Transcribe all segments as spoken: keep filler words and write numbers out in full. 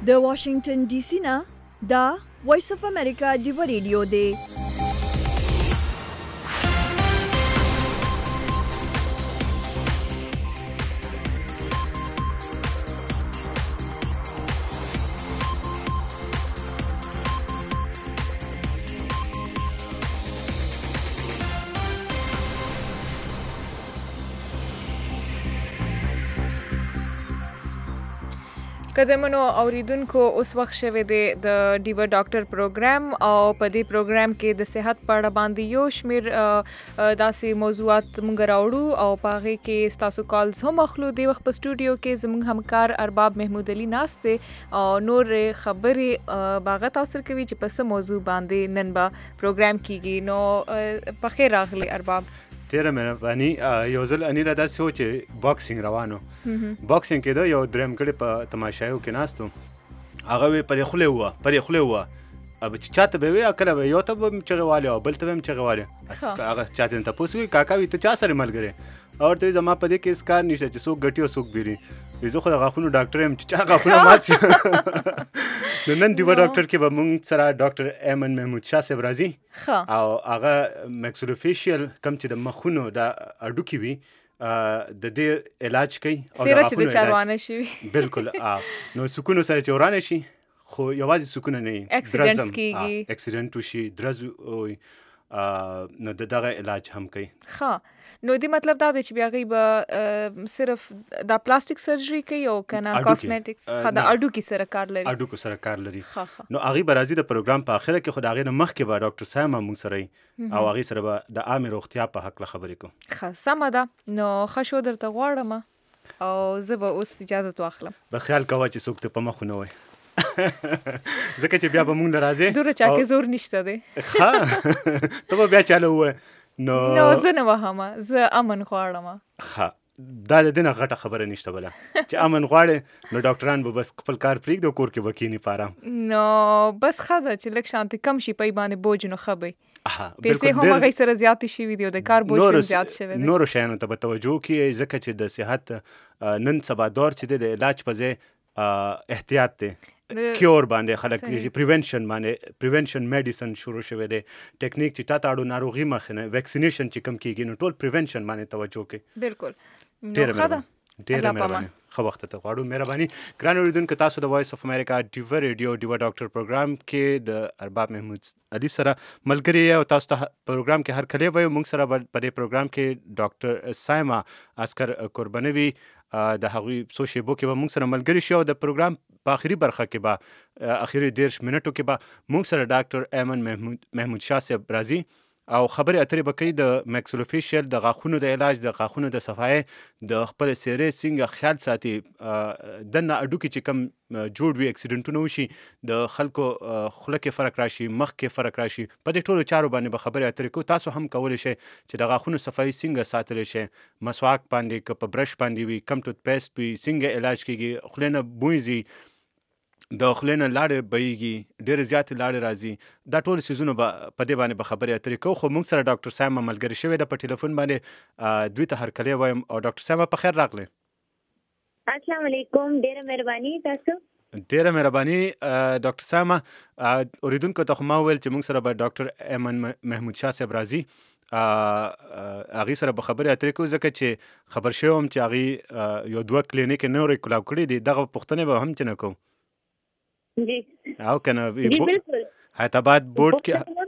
د واشنگټن ډي سي نه دا وایس اف امریکا ډیو ریډیو دی. قدمونو اوریدونکو اوس وخت شوه دی د ډیو ډاکټر پروګرام او په دې پروګرام کې د صحت په اړه باندې یو شمیر داسې موضوعات مونږ راوړو او په هغه کې تاسو کالز هم اخلو. دی وخت په سټوډیو کې زموږ همکار ارباب محمود علي ناست دی او نور خبرې باغ تاسو کوي چې په څه موضوع باندې نن به پروګرام کیږي. نو په خیر راغلی ارباب. ډیره مهرباني. یو ځل انیلا داسې و چې باکسینګ روانو باکسینګ کېده، یو دریم کړی په تماشایو کې ناستو، هغه وی پرې خولې وه پرې خولې وه اب چې چاته به وي کله به یو ته به هم چغې والې او بل ته به هم چغې والې. هغه چا ته تپوس کوي کاکا وي ته چا سره ملګری او ورته زما په دې کې هېڅ کار نشته چې څوک ګټي او څوک بیري. زه خو د غاښونو ډاکټر یم چې چا غاښونه مات شي. نو نن ډیو ډاکټر کې به موږ سره ډاکټر ایمن محمود شاه صاحب راځي او هغه میکسلوفیشیل کم چې د مخونو د اډوکي وي د دې علاج کوي او د غاښونو علاج. بالکل. نو سکونو سره چې ورانه شي خو یوازې سکونه نه وي، اکسیډنټس کېږي، اکسیډنټ وشي، درز وي، نو د دغه علاج هم کوي. ښه. نو دې مطلب دا دی چې بیا هغوی به صرف دا پلاستیک سرجري کوي او که نه کاسمیټکس ښه د اډوکي سره کار لري؟ اډوکو سره کار لري. ښه ښه. نو هغوی به راځي د پروګرام په اخره کې، خو د هغې نه مخکې به ډاکټر سایما موږ سره وي او هغوی سره به د عامې روغتیا په هکله خبرې کوو. ښه سمه ده. نو ښه شو درته غواړم او زه به اوس اجازت واخلم. به خیال کوه چې څوک ته په مخ ونه وایي ځکه چې بیا به مونږ نه راځې دوره چا کې زور نشته دی. ښه ته به بیا چاله ووایې. نو نو زه نه وهمه، زه امن غواړم. ښه دا د دې نه غټه خبره نشته بله چې امن غواړې نو ډاکټران به بس خپل کار پرېږدي او کور کې به کښېني په ارام. نو بس ښه ده چې لږ شانتې کم شي په یې باندې بوج نو ښه به وي. پیسې هم هغوی سره زیاتې شوي دي او د کار بوج هم زیات شوی دی. نورو شیانو ته به توجه وکړي ځکه چې د صحت نن سبا دور چې دی د علاج په ځای احتیاط دی، کیور باندې خلک چې پریونشن باندې پریونشن میډیسن شروع شوی دی، ټیکنیک چې تا ته اړو ناروغي مخنه ویکسینیشن چې کم کیږي نو ټول پریونشن باندې توجه کوي. بالکل. ډیره مهرباني. ډیره مهرباني. ښه وخت ته غواړو. مهرباني. ګران اورېدونکو تاسو د وایس اف امریکا ډیو ریډیو ډیو ډاکټر پروګرام کې د ارباب محمود علي سره ملګري او تاسو ته پروګرام کې هر کله وایو موږ سره په دې پروګرام کې ډاکټر سایما عسکر قربانوي د هغوی څو شیبو کې به موږ سره ملګري شي او د پروګرام په آخري برخه کې به آخري دېرش منټو کې به موږ سره ډاکټر ایمن محمود محمود شاه صاحب راځي او خبرې اترې به کوي د میکسلوفیشیل د غاښونو د علاج، د غاښونو د صفایۍ، د خپل څېرې څنګه خیال ساتي، دننه اډوکي چې کم جوړ وي اکسیډنټونه وشي، د خلکو خوله کې فرق راشي، مخ کې فرق راشي، په دې ټولو چارو باندې به خبرې اترې کوو. تاسو هم کولی شئ چې د غاښونو صفایي څنګه ساتلی شئ، مسواک باندې که په برش باندې وي، کم ټوت پیسټ وي، څنګه علاج کېږي، خولې نه بوی ځي، د خولې نه لاړې بهیږي، ډېرې زیاتې لاړې راځي، دا ټول څیزونه به په دې باندې به خبرې اترې کوو. خو موږ سره ډاکټر سایما ملګري شوې ده په ټلیفون باندې، دوی ته هرکلی وایم. او ډاکټر سایما په خیر راغلی. السلام علیکم. ډېره مهرباني. تاسو ډېره مهرباني ډاکټر سایما. اورېدونکو ته خو ما وویل چې موږ سره به ډاکټر ایمن محمود شاه صاحب راځي، هغې سره به خبرې اترې کوو ځکه چې خبر شوی وم چې هغې یو دوه کلینیکې نورې کلاو کړي دي، دغه پوښتنې به هم چې نه کوو جی او کنه جی بالکل حیدرآباد بورډ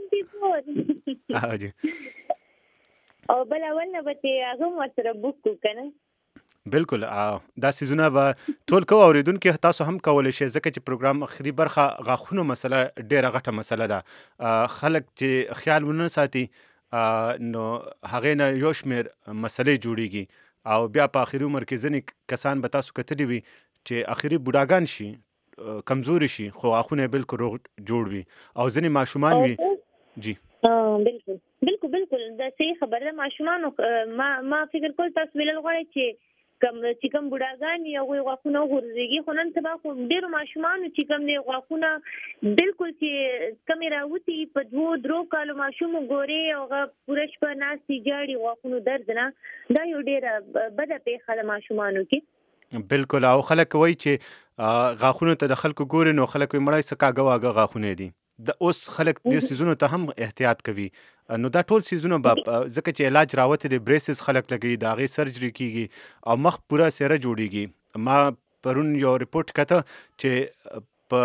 کې جی او بل اول نه به چې هغه هم ورسره بوک کړو که نه. بالکل. دا څیزونه به ټول کوو. اورېدونکي تاسو هم کولی شئ ځکه چې پروګرام اخري برخه غاښونو مسله ډېره غټه مسله ده. خلک چې خیال ونه ساتي نو هغې نه یو شمېر مسلې جوړېږي او بیا په آخري عمر کې ځینې کسان به تاسو کتلي وي چې آخري بوډاګان شي، کمزوري شي، خو غاښونه یې بالکل روغ جوړ وي او ځینې ماشومان وي. جی بالکل بالکل بالکل دا صحیح خبره ده. ماشومانو ما ما فکر کول تاسو ویل غواړئ چې کم چې کوم بوډاګان وي هغوی غاښونه وغورځېږي، خو نن سبا خو ډېرو ماشومانو چې کوم دی غاښونه بالکل چې کمې راوتي په دوو درو کالو ماشوم وګورې او هغه پوره شپه ناستې جاړي غاښونو درد نه، دا یو ډېره بده پېښه ده ماشومانو کې. بالکل. او خلک وایي چې غاښونو ته د خلکو ګوري نو خلک وایي مړی څه کاږه واږه غاښونه دي. د اوس خلک ډېر څیزونو ته هم احتیاط کوي. نو دا ټول څیزونه به ځکه چې علاج راوتی دی، بریسز خلک لګوي، د هغې سرجري کېږي او مخ پوره څېره جوړېږي. ما پرون یو ریپورټ کته چې په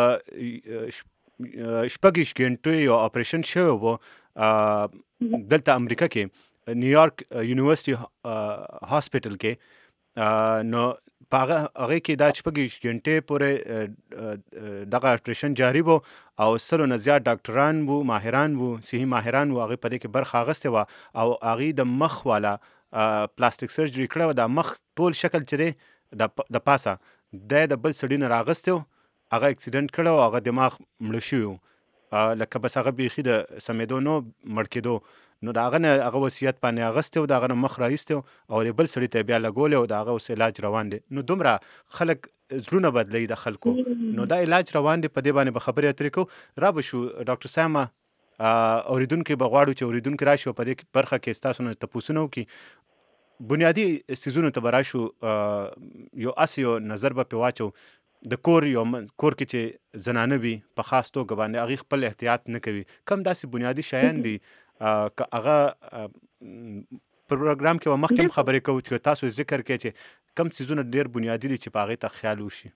شپږ ویشت ګنټو یو اپریشن شوی و دلته امریکا کې نیویارک یونیورسټي هاسپټل کې. نو په هغه هغې کې دا شپږ ویشت ګنټې پورې دغه اپریشن جاري و او سلو نه زیات ډاکټران وو، ماهران وو، صحي ماهران وو، هغې په دې کې برخه اخیستې وه او هغې د مخ والا پلاستیک سرجري کړې وه. د مخ ټول شکل چې دی د پاسه دی د بل سړي نه راغستی و، هغه اکسیډنټ کړی و، هغه دماغ مړه شوي و، لکه بس هغه بیخي د سمېدو نو مړ کېدو. نو د هغه نه هغه وصیت باندې اخیستی و، د هغه نه مخ رایستی و او د بل سړي ته بیا لګولی و، د هغه اوس علاج روان دی. نو دومره خلک زړونه بدلوي د خلکو. نو دا علاج روان دی، په دې باندې به خبرې اترې کوو. را به شو ډاکټر سایما، اورېدونکي به غواړو چې اورېدونکي راشي او په دې برخه کې ستاسو نه تپوسونه وکړي. بنیادي څیزونو ته به راشو، یو اس یو نظر به پرې واچو. د کور یو کور کې چې زنانه وي په خاص توګه باندې هغې خپل احتیاط نه کوي، کم داسې بنیادي شیان دي که هغه پروګرام کې به مخکې هم خبرې کوو چې تاسو ذکر کوئ چې کم څیزونه ډېر بنیادي دي چې په هغې ته خیال وشي.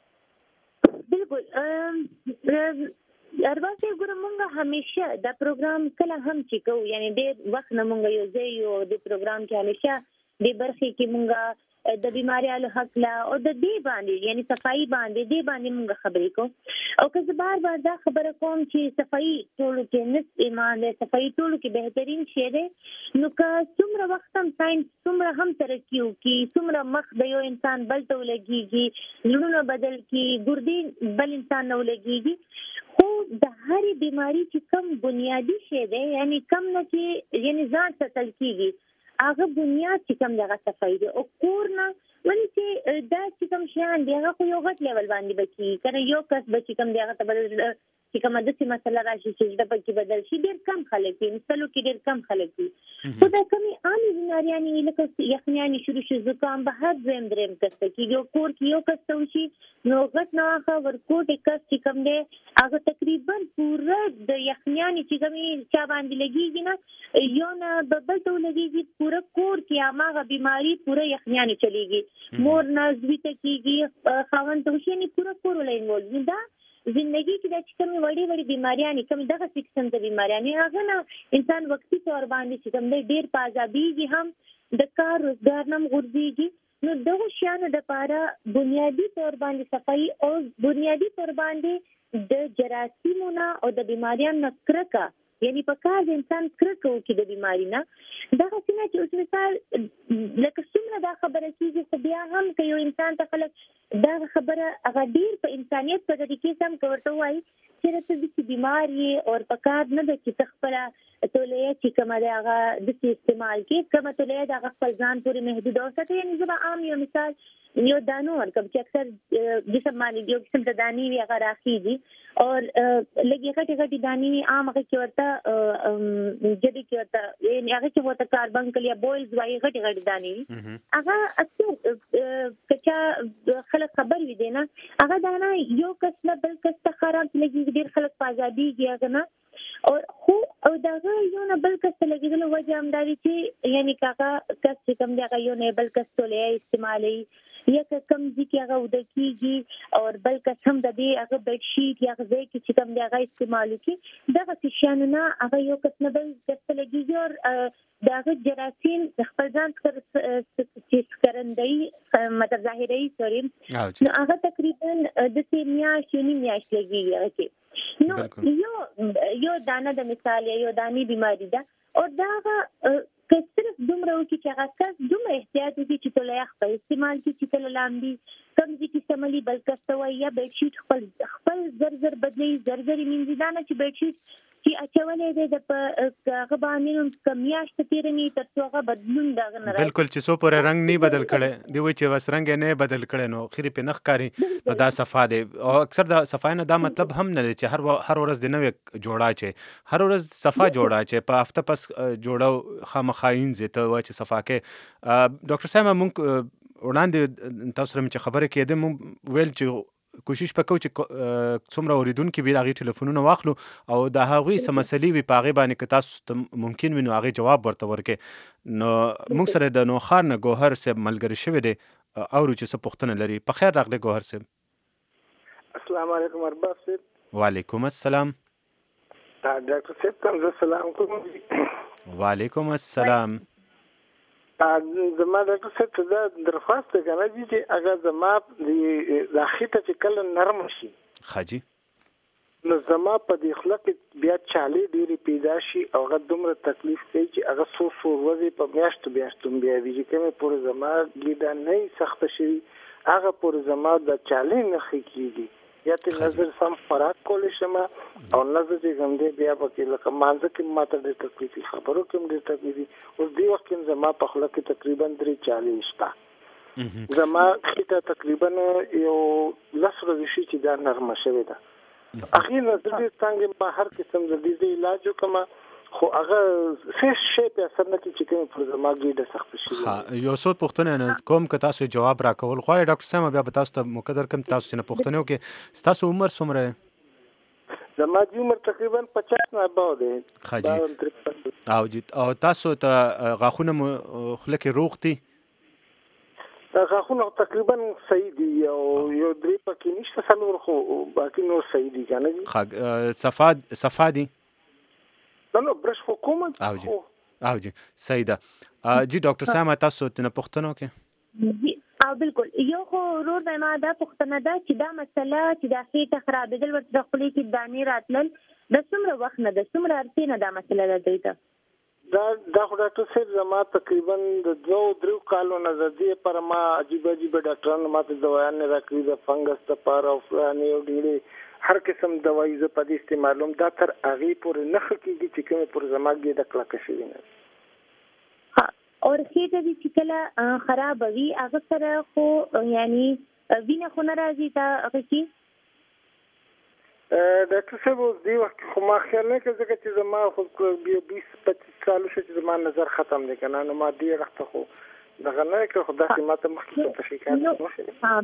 بالکل ارواح صاحب، ګوره مونږ همیشه دا پروګرام کله هم چې کوو، یعنی ډېر وخت نه مونږ یو ځای یو د پروګرام کې همیشه دې برخې کې مونږ د بیماریانو حقله او د دې باندې یعنی صفایي باندې دې باندې مونږ خبرې کوو. او که زه بار بار دا خبره کوم چې صفایي ټولو کې نصف ایمان دی، صفایي ټولو کې بهترین شی دی. نو که څومره وخت هم ساینس څومره هم ترقي وکړي، څومره مخ د یو انسان بل ته ولګېږي، زړونه بدل کړي، ګردې بل انسان نه ولګېږي، خو د هرې بیماري چې کم بنیادي شی دی، یعنی کم نه چې یعنی ځان ساتل کېږي، هغه بنیاد چې کوم دغه صفایي دی. او کور نه ولې چې دا چې کوم شیان دی هغه خو یو غټ لیول باندې به کېږي که نه، یو کس به چې کوم دی هغه ته به چې کومه داسې مسله راشي چې زړه پکې بدل شي، ډېر کم خلک دي، مثلو کې ډېر کم خلک دي. خو دا کمې عامې بیماریانې لکه یخنیانې شروع شي، زکام به هر دویم دریم کس ته کېږي. یو کور کې یو کس ته وشي نو غټ نواخه ورکوټې کس چې کوم دی هغه تقریبا پوره د یخنیانې چې کومې چا باندې لګېږي نه، یو نه به بل ته ولګېږي، پوره کور کې هماغه بیماري پوره یخنیانې چلېږي، مور نه زوی ته کېږي، خاوند ته وشي، یعنې پوره کور ولا انوالو. دا زندگی کې د چې کومې وړې وړې بیماریانې کومې دغه قسم د بیماریانې هغه نه انسان وقتي طور باندې چې کوم دی ډېر په عذابېږي، هم د کار روزګار نه هم غورځېږي. نو دغو شیانو دپاره بنیادي طور باندې صفایي او بنیادي طور باندې د جراثیمو نه او د بیماریانو نه کرکه، یعنی په کار د انسان کرکه وکړي د بیماري نه. دغسې نه چې اوس مثال لکه څومره دا خبره کېږي، خو بیا هم که یو انسان ته خلک دغه خبره هغه ډېر په انسانیت په طریقې سم که ورته ووایي چې ته داسې بیمار یې او په کار نه ده چې ته خپله تولیه چې کومه دی هغه داسې استعمال کړې، کومه تولیه د هغه خپل ځان پورې محدوده وساتې. یعنې زه به عام یو مثال یو دانو ورکړم چې اکثر جسم باندې یو قسم د دانې وي هغه راخېږي او لږې غټې غټې دانې وي، عام هغه کې ورته جدي کې ورته یعنې هغه کې ورته کاربن کل یا بویلز وایي، غټې غټې دانې وي. هغه اکثر که چا خلک خبر وي دی نه، هغه دانه یو کس نه بل کس ته خراب لګېږي، ډېر خلک په ازادېږي هغه نه. او خو او دغه یو نه بل کس ته لګېدلو وجه همدا وي چې یعنې که هغه کس چې کوم دی هغه یو نه بل کس تولیه استعمالوي، یا که کوم ځای کې هغه اوده کېږي او بل کس هم د دې هغه بیډ شیټ یا هغه ځای کې چې کوم دی هغه استعمال وکړي، دغسې شیانو نه هغه یو کس نه بل کس ته لګېږي او د هغه جراثیم د خپل ځان چې سکرندوي مطلب ظاهروي سوري نو هغه تقریبا داسې میاشت یو نیم میاشت لګېږي هغه کې. نو یو یو دانه د مثال یا یو دانې بیماري ده او دا هغه که صرف دومره وکړي چې هغه کس دومره احتیاط وکړي چې تولیه خپل استعمال کړي، چې کله لامبي کوم ځای کې سملي بل کس ته وایي یا بیډ شیټ خپل خپل زر زر بدلوي، زر زر یې مینځي. دا نه چې بیډ شیټ چې اچولی دی د په هغه باندې که میاشته تېره نه وي تر څو هغه بدلون د هغه نه راشي. بلکل چې څو پورې رنګ نه بدل کړی دی، وایي چې بس رنګ یې نه بدل کړی نو خیرې پرې نه ښکاري، نو دا صفا دی. او اکثر د صفایي نه دا مطلب هم نه دی چې هر هر ورځ د نوې جوړه اچوي، هر ورځ صفا جوړه اچوي، په هفته پس جوړه خامخا وینځي ته وایي چې صفا کوې. ډاکټر صاحب مونږ وړاندې تاسو سره چې خبرې کېدې مونږ ویل چې کوشش وکړو چې څومره اوریدونکي وي د هغې ټلیفونونه واخلو او د هغوی څه مسلې وي په هغې باندې که تاسو ته ممکن وي نو هغې جواب ورته ورکړئ. نو موږ سره د نوښار نه ګوهر صاحب ملګری شوی دی، اورو چې څه پوښتنه لري. په خیر راغلی ګوهر صاحب. السلام علیکم ارباب صاحب. وعلیکم السلام. ډاکټر صاحب ته زه سلام کوم. وعلیکم السلام. زما ډاکټر صاحب ته دا درخواست دی که نه جي چې اگر زما دا خېټه چې کله نرمه شي ښه جي نو زما په دې خوله کې بیا چالې ډېرې پیدا شي او هغه دومره تکلیف کوي چې هغه څو څو ورځې په میاشتو میاشتو بیا وي چې کومې پورې زما ګیډه نه وي سخته شوي هغه پورې زما د چالې نښې کېږي. یا ته نظر سم خوراک کولی شم او نظر چې کوم دی بیا پکې لکه مانځه کې ما ته ډېر تکلیف وي، خبرو کې هم ډېر تکلیف وي. اوس دې وخت کې زما په خوله کې تقریبا درې چالې شته. زما خېټه تقریبا یو لس ورځې شي چې دا نرمه شوې ده. اخیر نه درې څنګه ما هر قسم د دې علاج وکم خو هغه څه شی په اثر نه کې چې کوم پر زما ګیډه سخت شي. ها یو څو پوښتنه نه کوم که تاسو جواب راکول غواړئ ډاکټر صاحب، بیا به تاسو ته مقدر کوم تاسو چې نه پوښتنه وکړئ. ستاسو عمر څومره؟ زما عمر تقریبا پچاس نه اباو دی. ښه جي. او جي او تاسو ته غاښونه مو خوله کې روغ دي؟ غاښونه تقریبا صحیح دي او یو درې پکې نشته څلور خو باقي نور صحیح دي که نه جي. ښه صفا صفا دي؟ نه نو برش خو کوم. او جي او جي صحیح ده. جي ډاکټر صاحب تاسو ته نه پوښتنه وکړئ؟ او بالکل یو خو ورور دی ما دا پوښتنه ده چې دا مسله چې دا خېټه خرابېدل ورته خولې کې دانې راتلل د څومره وخت نه ده څومره عرصې نه دا مسله ده دوی ته؟ دا دا خو ډاکټر صاحب زما تقریبا د دوه درې کالو نه د دې پر ما عجیب عجیب ډاکټرانو ماته دوايانې راکړي د فنګس لپاره او فلانې او ډېرې هر قسم دوايي زه په دې استعمالوم دا تر هغې پورې نښه کېږي چې کومې پر زما ګېډه کلکه شوې نه وي. اور خېټه دې چې کله خرابه وي هغه سره خو یعنی وینه خو نه راځي تا هغه کې؟ ډاکټر صاحب اوس دې وخت خو ما خیال نه کوي ځکه چې زما خو بیا بیس پچیس کالو شو چې زما نظر ختم دی که نه نو ما دې وخته خو دغه نه کړ خو داسې ما ته مخکې څه شکایت وشي. ها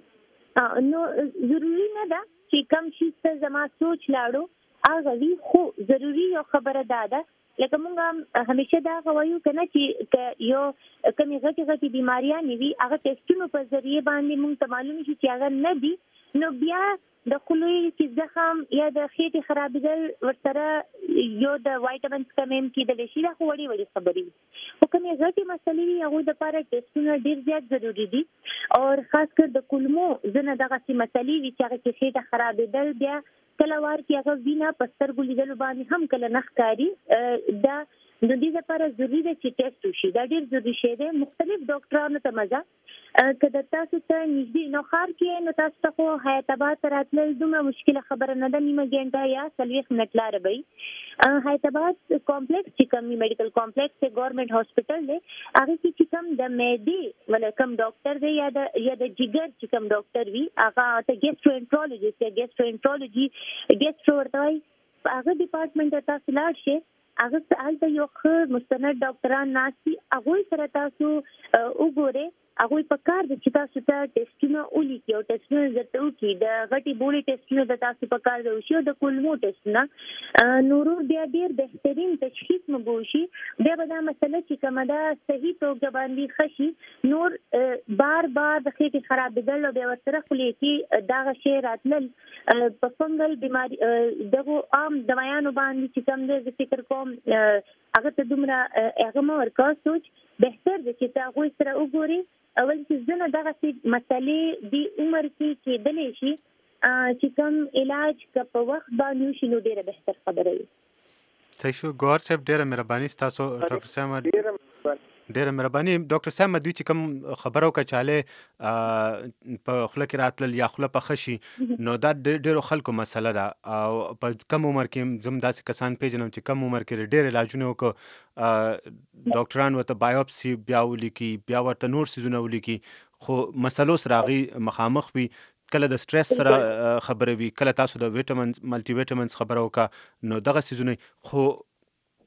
بالکل نو ضروري نه ده چې کم شي ته زما سوچ لاړو هغه وي خو ضروري یو خبره دا ده لکه مونږ همیشه دا وایو که نه چې یو کمې غټې غټې بیماریانې وي هغه ټیسټونو په ذریعې باندې مونږ ته معلوم شي چې هغه نه دي نو بیا د خولې چې زخم یا د خېټې خرابېدل ورسره یو د وایټامینز کمې هم کېدلی شي دا خو وړې وړې خبرې وي خو کومې غټې مسلې وي هغوی دپاره ټیسټونه ډېر زیات ضروري دي او خاص کر د کولمو ځینې دغسې مسلې وي چې هغه کې خېټه خرابېدل بیا کله وار کې هغه وینه په سترګو لیدلو باندې هم کله نه ښکاري دا د دې لپاره ضروري ده چې ټیسټ وشي دا ډېر ضروري شی دی. مختلف ډاکټرانو ته مزه که د تاسو ته نږدې نو ښار کې نو تاسو ته خو حیات آباد ته راتلل دومره مشکله خبره نه ده نیمه ګنټه یا څلوېښت منټ لاره به وي. حیات آباد کمپلیکس چې کوم میډیکل کمپلیکس دی ګورنمنټ هاسپټل دی هغې کې چې کوم د معدې ولا کوم ډاکټر دی یا د یا د جګر چې کوم ډاکټر وي هغه ته ګیسټروانټرولوجسټ یا ګیسټروانټرولوجي ګیسټرو ورته وایي هغه ډپارټمنټ ته تاسو لاړ شئ هغه هلته یو ښه مستند ډاکټران ناست دي هغوی سره تاسو وګورئ هغوی په کار ده چې تاسو ته ټیسټونه ولیکي او ټیسټونه درته وکړي د غټې بوړې ټیسټونه د تاسو په کار ده وشي او د کولمو ټیسټونه نورو بیا ډېر بهترین تشخیص مو به وشي بیا به دا مسله چې کومه ده صحیح توګه باندې ښه شي نور بار بار د خېټې خرابېدل او بیا ورسره خولې کې دغه شی راتلل په فنګل بیماري دغو عام دوایانو باندې چې کوم دی زه فکر کوم هغه ته دومره هغه مه ورکوه سوچ بهتر دی چې ته هغوی سره وګورې اول چې ځنه دغسې مسلې د عمر کې کېدلی شي چې کوم علاج که په وخت باندې وشي نو ډېره بهتر خبره وي. صحیح شو ګوهر صاحب ډېره مهرباني ستاسو ډاکټر صاحب ډېره مهرباني. ډاکټر صاحب دوی چې کوم خبره وکړه چې هلې په خوله کې راتلل یا خوله پخه شي نو دا ډېرو خلکو مسله ده او په کم عمر کې زه هم داسې کسان پېژنم چې کم عمر کې ډېر علاجونه وکړو ډاکټران ورته بایوپسي بیا ولیکي بیا ورته نور څیزونه ولیکي خو مسلو سره هغوی مخامخ وي کله د سټرس سره خبره وي کله تاسو د ویټامینز ملټي ویټامینز خبره وکړه نو دغه څیزونه خو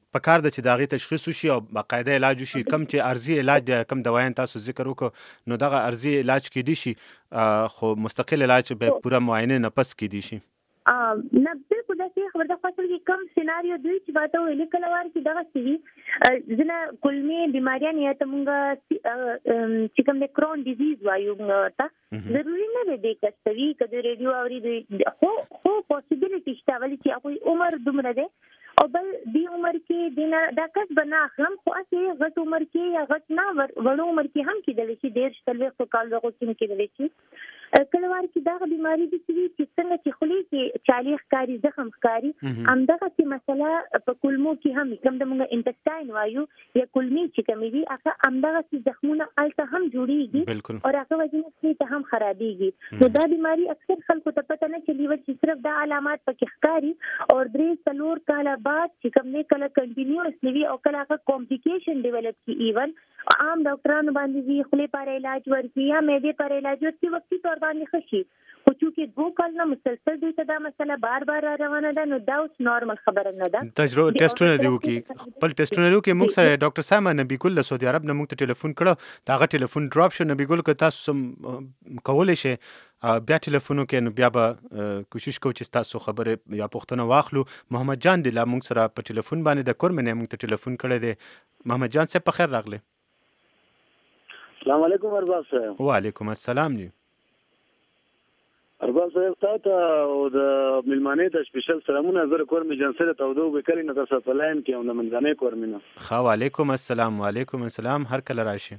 په کار د چې د هغې تشخیص وشي او باقاعده علاج وشي. کم چې ارزي علاج دی، کم دوایان تاسو ذکر وکړو، نو دغه ارزي علاج کیدی شي، خو مستقل علاج به پوره معاینه نه پس کیدی شي. نه بالکل داسې خبره ده. خاصه کې کم سیناریو دوی چې باته ویلي کله وار کې دغه سوي ځنه کلمې بیماریان یا ته مونږ چې کوم د کرون ډیزیز وایو ته ضروري نه دی د کستوي کده ریډیو اوري دی، خو خو پوسیبিলিټی شته ولې چې هغه عمر دومره ده او بل دی عمر کې دینه دا کس بنا اخلم، خو اته غټ عمر کې یا غټ نه وړو عمر کې هم کېدل شي، ډېر شتلوي خو کال دغه کې کېدل شي. کله وار کې دا بیماری دي چې څنګه چې خولي کې چالیخ کاری زخم ښکاری، همدغه چې مسله په کولمو کې هم کوم د موږ انټسټاین وایو یا کولمي چې کومې دي هغه همدغه چې زخمونه الته هم جوړيږي او هغه وجنه کې ته هم خرابيږي. نو دا بیماری اکثر خلکو ته پته نه چلی ور چې صرف دا علامات پکې ښکاری او درې څلور کاله بعد چې کوم نه کله کنټینیوس نیوي او کله هغه کمپلیکیشن ډیولپ کی ایون عام ډاکټرانو باندې وی خپل پر علاج ورکي یا معدې پر علاج ورکي وختي تور باندې خشي، خو چې دوه کال نه مسلسل دوی ته دا مسله بار بار روانه ده، نو دا اوس نورمال خبره نه ده. تجربه ټیسټونه دی وکي خپل ټیسټونه وکي. موږ سره ډاکټر سامان نبی ګل له سعودي عرب نه موږ ته ټلیفون کړو، داغه ټلیفون ډراپ شو. نبی ګل که تاسو کولای شئ بیا ټلیفون وکړئ، نو بیا به کوشش کوو چې تاسو خبره یا پوښتنه واخلو. محمد جان دی لا موږ سره په ټلیفون باندې د کورمنه موږ ته ټلیفون کړی دی. محمد جان صاحب په خیر راغلی. السلام علیکم ارباب صاحب. وعلیکم السلام جی. ارباب صاحب تاسو او د ملمانه د سپیشل سلامونه زره کورمه جنسره تاسو به کړی نه تاسو په لاین کې او د منځنۍ کورمینه. خو وعلیکم السلام. وعلیکم السلام. هر کله راشي.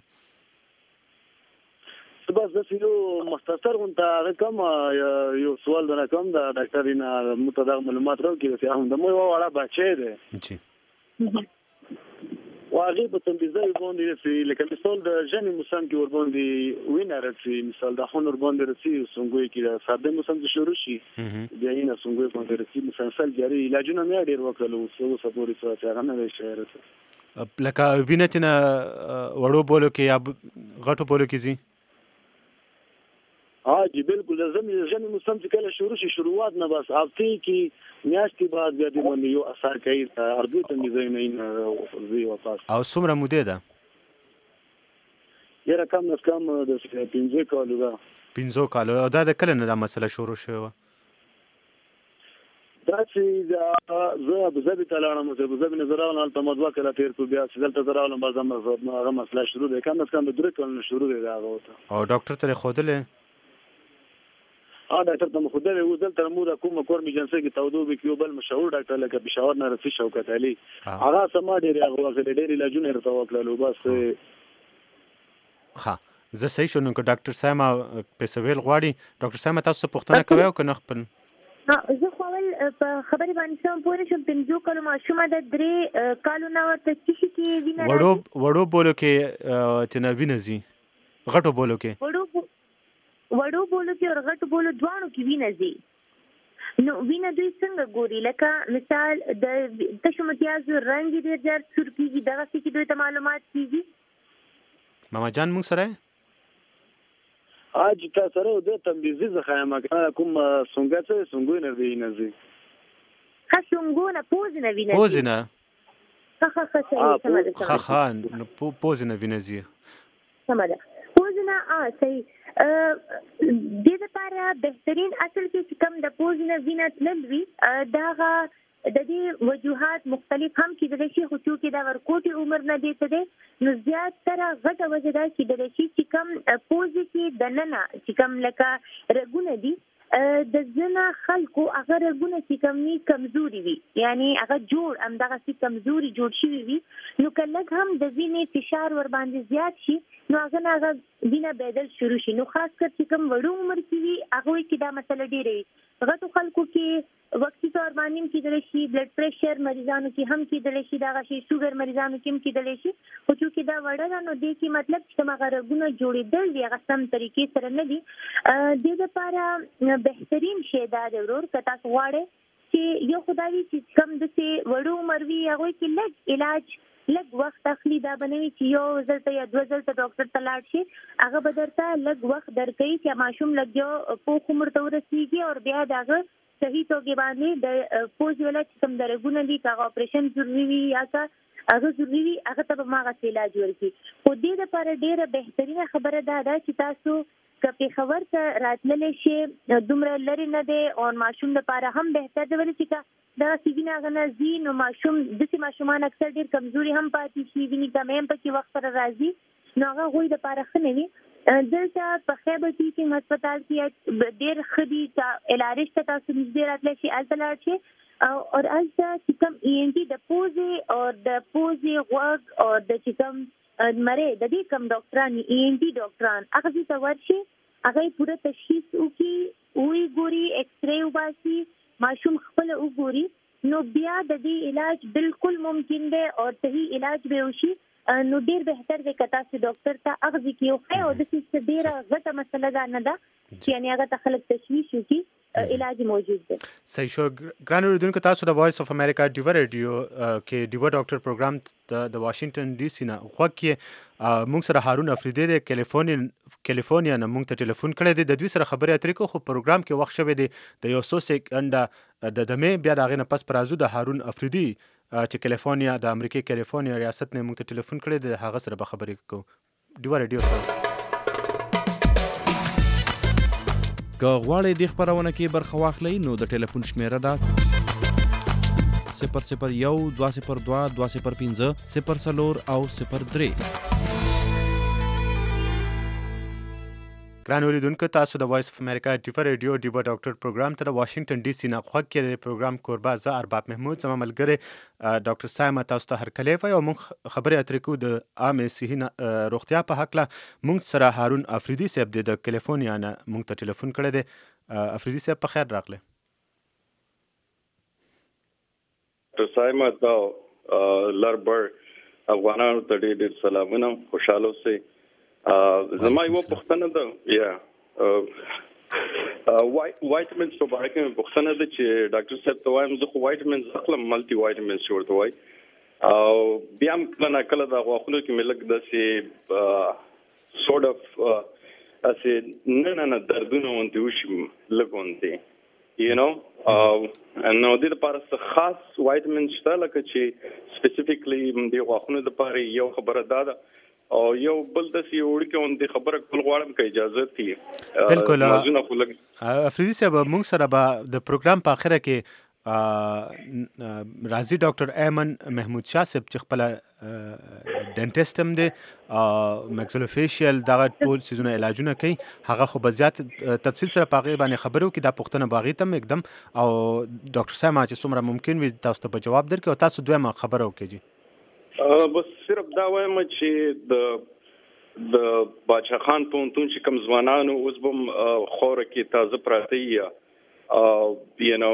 بس د یو مختصر غونډه کوم یو سوال درنه کوم د ډاکټرینا متداغ معلومات راکړي چې هم د مو وړه بچی دی جی واغې په تنبیزای باندې چې لکه مثال د ژنې موسم کې ور باندې وینر چې مثال د خونر باندې رسي څنګه کې د ساده موسم څخه شروع شي بیا یې نه څنګه باندې رسي مسلسل جاري علاجونه مې ډېر وکړل او څو سپوري څه هغه نه شهرته لکه وینتنه وړو بولو کې یا غټو بولو کې زی ها جی بالکل زمي ژوند موسم چې کله شروع شي شروعات نه بس هفته کې میاشتې بعد بیا د باندې یو اثر کوي ارګو ته مې نه زی وپاس او څومره موده ده یره کم نه کم د پنځه کالو ده پنځه کالو او دا د کله نه دا مسله شروع شوه دا چې دا زه به زبې تلانم زه به زبې نظرونه البته مدوا کله تیر کو بیا چې دلته زراولم بازم هغه مسله شروع ده کم نه کم د درې کالو شروع ده هغه او ډاکټر ته خودله ا ډاکټر ته خو دې و دلته مو د کومه کورمي جنسي کې تودو به کیو بل مشهور ډاکټر لکه پېښور نه رفیع شوکت علي هغه سم ډېر هغه وخت ډېر علاجونه ورته وکړلو بس ها زه صحیح شونم که ډاکټر ساما پېسویل غواړي ډاکټر ساما تاسو پوښتنه کوي او کنه خپل زه خو ول په خبرې باندې سم پوره شم پنځو کالو ماشومه د درې کالو نه ورته چې کې وینه وړو وړو بولو کې چې نه وینه زی غټو بولو کې وړو وړو بولو کې او غټو بولو دوانو کې وینه زی نو وینه دوی څنګه ګوري لکه مثال د تشمتیاز رنگ دې ډېر سور کیږي دغه څه دوی ته معلومات کیږي ماما جان موږ سره اج تاسو سره د تنبیزي ځخه ما کوم څنګه څه څنګه نه دی نه زی ها څنګه نه پوز نه وینه پوز نه ها ها ها سمه ها خان پوز نه وینه زی سمه ده پوز نه ا صحیح د دې لپاره بهترین اصل کې کوم د پوز نه وینه تلوي داغه د دې وجوهات مختلف هم کېدل شي خو چې دا ورکوټي عمر نه دی ته نو زیات تر غټه وجه دا کېدل شي چې کوم پوز کې د ننه چې کوم لکه رګونه دي د زنه خلکو هغه رګونه چې کمني کمزوري وي یعنی هغه جوړ هم دغه چې کمزوري جوړ شي وي نو کله هم د وینې فشار ور باندې زیات شي نو هغه نه هغه وینه بدل شروع شي نو خاص کر چې کوم وړو عمر کې وي هغه کې دا مسله ډېرې غټو خلکو کې وختي تور باندې کېدل شي بلډ پریشر مریضانو کې هم کېدل شي دا شي شوګر مریضانو کې هم کېدل شي خو چې دا وړه نو دې کې مطلب چې کوم هغه رګونه جوړېدل دي هغه سم طریقې سره نه دي د دې لپاره بهترین شی دا دی ورور که تاسو غواړئ چې یو خدای چې کم د سي وړو عمر وي هغه کې لږ علاج لږ وخت اخلي دا بنوي چې یو ځل یا دوه ځل ته ډاکټر ته لاړ شي هغه به درته لږ وخت درکوي چې ماشوم لږ یو پوخ عمر ته ورسیږي او بیا دغه صحیح توګه باندې د پوز ولا چې کوم درګونه دي کاغه اپریشن ضروري وي یا کا هغه ضروري وي هغه ته ماغه علاج ورکړي. خو دې لپاره ډیره بهترینه خبره ده چې تاسو کپی خبر ته راتللی شي دومره لري نه دی او ماشوم لپاره هم بهتر دی ولې چې دا سیګنا غنه زین او ماشوم د سي ماشومان اکثر ډیر کمزوري هم پاتې شي ویني کمې په کې وخت سره راځي نو هغه غوي د لپاره خنوي. دلته په خیبر ټیچینګ هسپتال کې ډیر خدي علاج ته تاسو نږدې راتلی شي الته شي او الته چې کوم ای ان ټي د پوزې او د پوزې غوږ او د چې کوم مره د دې کوم ډاکټران ای ان ټي ډاکټران هغه چې ورشي هغه پوره تشخیص وکي وی ګوري ایکس ری وباسي ماشوم خپل وګوري نو بیا د دې علاج بالکل ممکن دی او صحیح علاج به وشي نو ډیر بهتر دی کته چې ډاکټر ته اغزي کیو خو د دې ډیره غټه مسله ده نه ده چې یعنی هغه ته خلک تشویش وکي علاج موجود دی. صحیح شو. ګران اوریدونکو تاسو د وایس اف امریکا ډیوا ریډیو کې ډیوا ډاکټر پروګرام د واشنگټن ډي سي نه خو کې مونږ سره هارون افریدی د کیلیفورنیا کیلیفورنیا نه مونږ ته ټلیفون کړی دی د دوی سره خبرې اترې کو خو پروګرام کې وخت شوی دی د یو څو سکند د دمه بیا دغه نه پس پرازو د هارون افریدی چې کیلیفورنیا د امریکای کیلیفورنیا ریاست نه مونږ ته ټلیفون کړی دی هغه سره به خبرې کوو. ډیوا ریډیو سره که غواړئ دې خپرونه کې برخه واخلئ نو د ټلیفون شمیره ده صفر صفر یو دوه صفر دوه دوه صفر پنځه صفر څلور او صفر درې. ګران اوریدونکو تاسو د وایس اف امریکا ډیوا ریډیو ډیوا ډاکټر پروګرام ته واشنگټن ډي سي نه خو کې د پروګرام کوربه زه ارباب محمود زما ملګری ډاکټر سایما تاسو ته هرکلی وای او موږ خبرې اترې کو د عامه صحي روغتیا په حق لا موږ سره هارون افریدی صاحب د کیلیفورنیا نه موږ ته ټلیفون کړی دی. افریدی صاحب په خیر راغله. ډاکټر سایما دا لربر افغانانو ته ډېر سلامونه خوشاله اوسئ. زما یو پوښتنه ده یا وایټامینز په اړه کې پوښتنه ده چې ډاکټر صاحب ته وایم زه خو وایټامینز اخلم ملټي وایټامینز ورته وایي او بیا هم کله نه کله د غاښونو کې مې لږ داسې سورټ اف داسې نه نه نه دردونه غوندې وشي لږ غوندې یو نو نو دې لپاره څه خاص وایټامین شته لکه چې سپیسیفیکلی د غاښونو لپاره یو خبره دا ده او یو بل د سی وړي کې اون د خبره کول غواړم که اجازه تي بالکل. افریدی صاحب موږ سره به د پروګرام په اخره کې راضي ډاکټر ایمن محمود شاه صاحب چې خپل ډنټیسټ هم دی مکسلوفیشل دغه ټول سيزونه علاجونه کوي هغه خو به زیات تفصیل سره په هغه باندې خبرو کې دا پوښتنه باغی تم एकदम او ډاکټر سایما چې څومره ممکن وي تاسو ته جواب درکړي او تاسو دویمه خبرو کوي. بس صرف دا وایم چې د د باچا خان پونتون چې کوم ځوانانو اوس بم خوره کې تازه پراته یا یو نو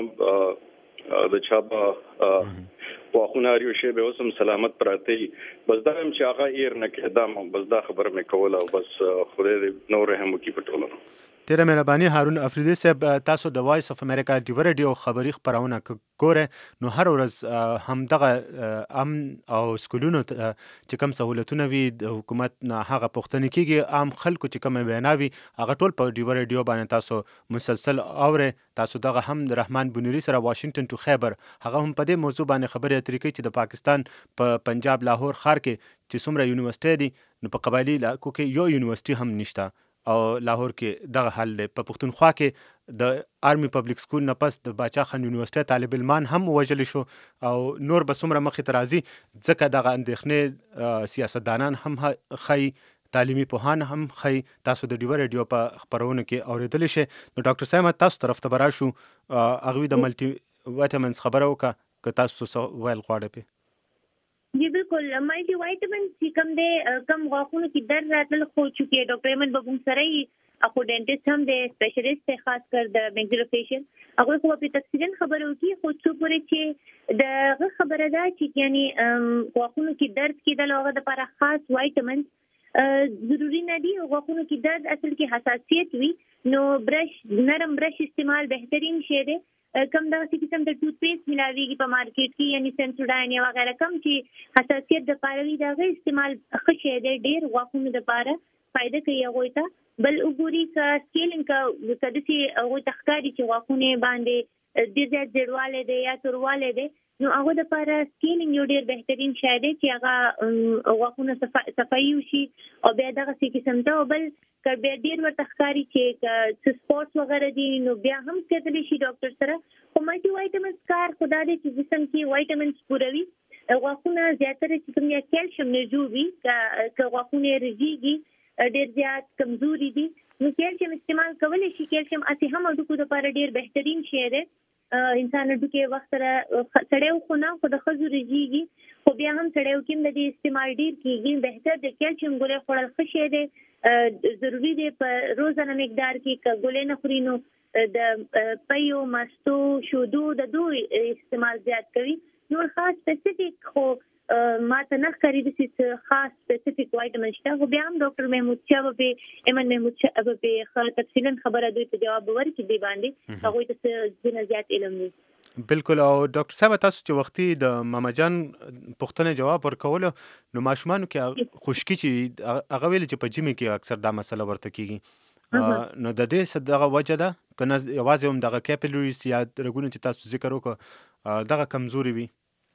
د چابا واخوناریو شی به اوسم سلامت پراته بس دا هم چې هغه ایر نه کېدم بس دا خبره مې کوله او بس خدای نور رحم وکړي په ټولو. ډیره مهرباني هارون افریدی صاحب تاسو د وایس اف امریکا ډیوا ریډیو خبري خبرونه ګوره نو هر ورځ هم دغه ام او سکولونو چې کوم سہولتونه وي د حکومت نه هغه پوښتنه کیږي عام خلکو چې کوم بیانوي هغه ټول په ډیوا ریډیو باندې تاسو مسلسل اوره تاسو دغه هم د رحمان بنوري سره واشنگټن ټو خیبر هغه هم په دې موضوع باندې خبرې اترې کوي چې د پاکستان په پنجاب لاهور ښار کې چې څومره یونیورسيټي دي نو په قبایلی علاقو کې یو یونیورسيټي هم نشته او لاهور کې دغه حل دی. په پښتونخوا کې د آرمی پبلک سکول نه پس د باچا خان یونیورسيټي طالب علمان هم وژل شو او نور به څومره مخې ته راځي ځکه دغه اندېښنې سیاستدانان هم خی تعلیمي پوهان هم خی تاسو د ډیوا ریډیو په خبرونه کې اوریدل شي. نو ډاکټر سایما تاسو طرف ته براشو اغوی د ملټي وایټامینز خبرو کا که تاسو ویل غواړئ. جی بالکل ملٹی وائٹامن چې کوم دی کم غاښونو کې درد راتل خو چې ډاکټر ایمن به موږ سره یې اخو ډینټیسټ هم دی سپیشلیست دی خاص کر د مکسلوفیشل هغه خو په تفصیلا خبرو کې خو څو پورې چې د خبره ده چې یعنی غاښونو کې درد کېدل هغه د لپاره خاص وایټامین ضروری نه دي. غاښونو کې درد اصل کې حساسیت وي نو برش نرم برش استعمال بهترین شی دی. کم دغه قسم د ټوت پیسټ ملاويږي په مارکیټ کې یعنی سنسوډاین یا وغیرہ کم چې حساسیت د پاروي دغه استعمال ښه شی دی ډیر غاښونو لپاره فائدہ کوي هغه ته. بل وګوري کا سکیلینګ کا کدي هغه تخکاری چې غاښونه باندې ډیر زیات زړواله دی یا تورواله دی نو هغه د لپاره سکینینګ یو ډیر بهترین شی دی چې هغه غوښونه صفایي وشي او بیا دغه څه قسم ته بل کله بیا ډیر ورته ښکاري چې سپورټس وغیرہ دي نو بیا هم کېدلی شي ډاکټر سره خو مالټي وایټامینز کار خدا دې چې جسم کې وایټامینز پوروي غوښونه زیاتره چې کوم یا کیلشیم نه جوړي که غوښونه رژيږي ډیر زیات کمزوري دي نو کیلشیم استعمال کولای شي کیلشیم اته هم د کو لپاره ډیر بهترین شی دی انسان د کې وخت سره سړیو خو نه خو د خزو رژيږي خو بیا هم سړیو کې د دې استعمال ډیر کیږي بهتر د کیلشیم ګولې خوړل ښه شی دی ضروری دی په روزانه مقدار کې ګولې نه خوري نو د پيو مستو شودو د دوی استعمال زیات کوي نو خاص سپیسیفیک خو ما ته نه ښکاري چې خاص سپیسیفیک وایټامین شته خو بیا هم ډاکټر محمود شاه به ایمن محمود شاه به تفصیلا خبره دوی ته جواب ورکړي دی باندې هغه ته ځینې زیات علم دی بالکل او ډاکټر صاحب تاسو چې وختي د ماما جان پوښتنه جواب ورکول نو ماشومان کې خشکی چې هغه ویل چې په جمی کې اکثر دا مسله ورته کیږي نو د دې صدغه وجه ده کنه یوازې هم دغه کیپیلریز یا رګونه چې تاسو ذکر وکړه دغه کمزوري وي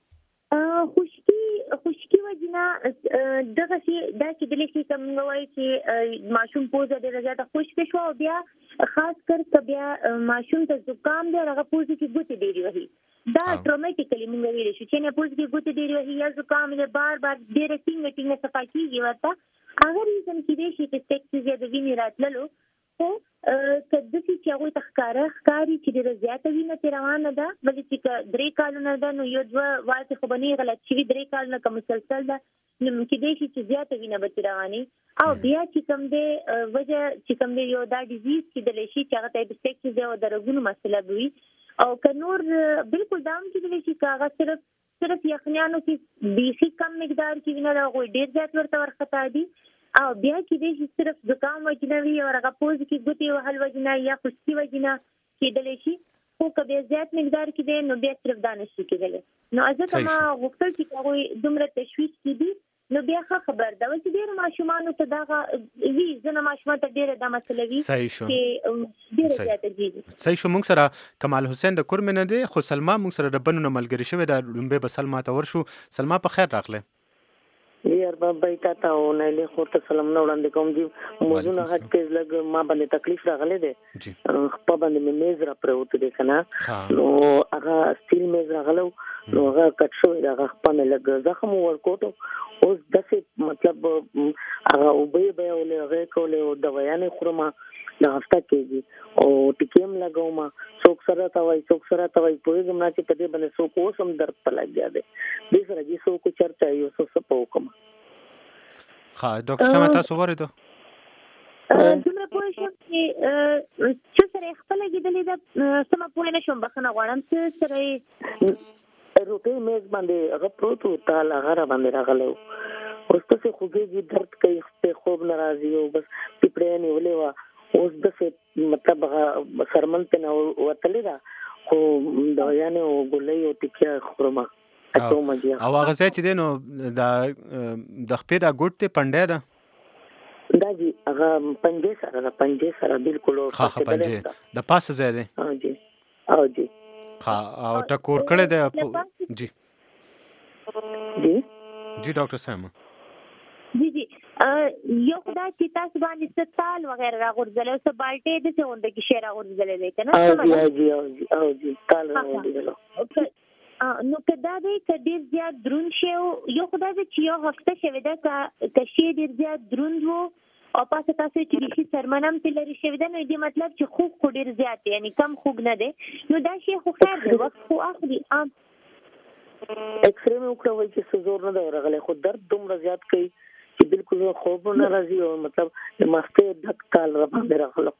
خشکی خشکی وجنه دغه شی دا چې د لکه کوم وایي چې ماشوم پوزه ډیره زیاته خشک شو او بیا خاص کر بیا ماشوم ته زکام دی هغه پوزه کې ګوتې ډیری وهي دا ټروماتیکلی موږ ویل شو چې نه پوزه کې ګوتې ډیری وهي یا زکام دی بار بار ډیره څنګه څنګه صفا کیږي ورته هغه ریزن کې دی چې ټیکس زیاده ویني راتللو خو کله چې هغه تخکاره ښکاری چې ډیره زیاته وینه روانه ده بلکې چې درې کالونه ده نو یو دوه واته خو بنې غلط شي درې کالونه کوم مسلسل ده نو کې دی چې زیاته وینه به رواني او بیا چې کوم دی وجه چې کوم دی یو دا ډیزیز چې د لشي چې هغه ټیکس دی او درګونو مسله وي او کنور بالکل دام کې دی چې هغه صرف صرف یخنیانو کې بیخي کم مقدار کې وینه راغوي ډیر زیات ورته ورختا دي او بیا کې دې صرف زکام وجنوي او هغه پوز کې ګوتې وهل وجنه یا خشکي وجنه کېدلی شي خو که زیات مقدار کې دی نو بیا صرف دانه شي کېدلی نو ځکه ما غوښتل چې هغوی دومره تشویش کړي نو بیا ښه خبر ده چې ډېرو ماشومانو ته دغه وي ځینې ماشومان ته ډېره دا مسله وي چې ډېره زیاته کېږي صحیح شو موږ سره کمال حسین د کور مینه دی خو سلما موږ سره د بنو نه ملګري شوې ده لومبې به سلما ته ورشو سلما په خیر راغله یار بابا تا ته نه له خو ته سلام نه وړاندې کوم دي موضوع نه هټ کې لګ ما باندې تکلیف راغله ده په باندې مې میز را پروت دي کنه نو هغه سټیل میز راغلو نو هغه کټ شو هغه په مې لګ زخم ورکوټو اوس دغه مطلب هغه وبې به ولې هغه کوله او دوايانې خورما د هفته کېږي او ټکیم لګوم څوک سره تا وای څوک سره تا وای په دې نه چې په دې باندې څوک اوسم درد په لګیا دی دې سره چې څوک چرچا یو څه څه پوکم ها ډاکټر سم تاسو ورته دومره پوه شم چې چې سره خپل کېدلې دا سم پوه نه شم بخنه غواړم چې سره روټي میز باندې هغه پروت و تعال هغه باندې راغلو اوس ته خوږي درد کوي په خوب ناراضي او بس پیپړې نیولې وا اوس د مطلب سرمن ته نو وتلې دا خو دا یانه او ګولې او ټکیا خورما اته مجیا او هغه ځای چې دینو د د خپې دا ګوټ ته پنده ده دا جی هغه پنځه سره د پنځه سره بالکل ها ها پنځه د پاسه ځای دی ها جی او جی ها او ټکور کړه ده جی جی جی ډاکټر سام جی جی یو خدای چې تاسو باندې ستال وغیرہ راغورځل او څه بالټې د څه ونده کې شیر راغورځل دی کنه او جی او جی او جی تال راغورځل نو کدا دې کډیر زیات درون شی یو خدای چې یو هفته شوی دا که شی ډیر زیات درون وو او پاسه تاسو چې شي سرمنم تل لري شوی دا نو دې مطلب چې خوب خو ډیر زیات یعنی کم خوب نه دی نو دا شی خو خیر دی وخت خو اخلي ام ایکس ری مې وکړه وای چې زور نه دی ورغلی خو درد دومره زیات کوي چې بالکل خوب نه راځي او مطلب د ماسته دک کال را باندې راغلو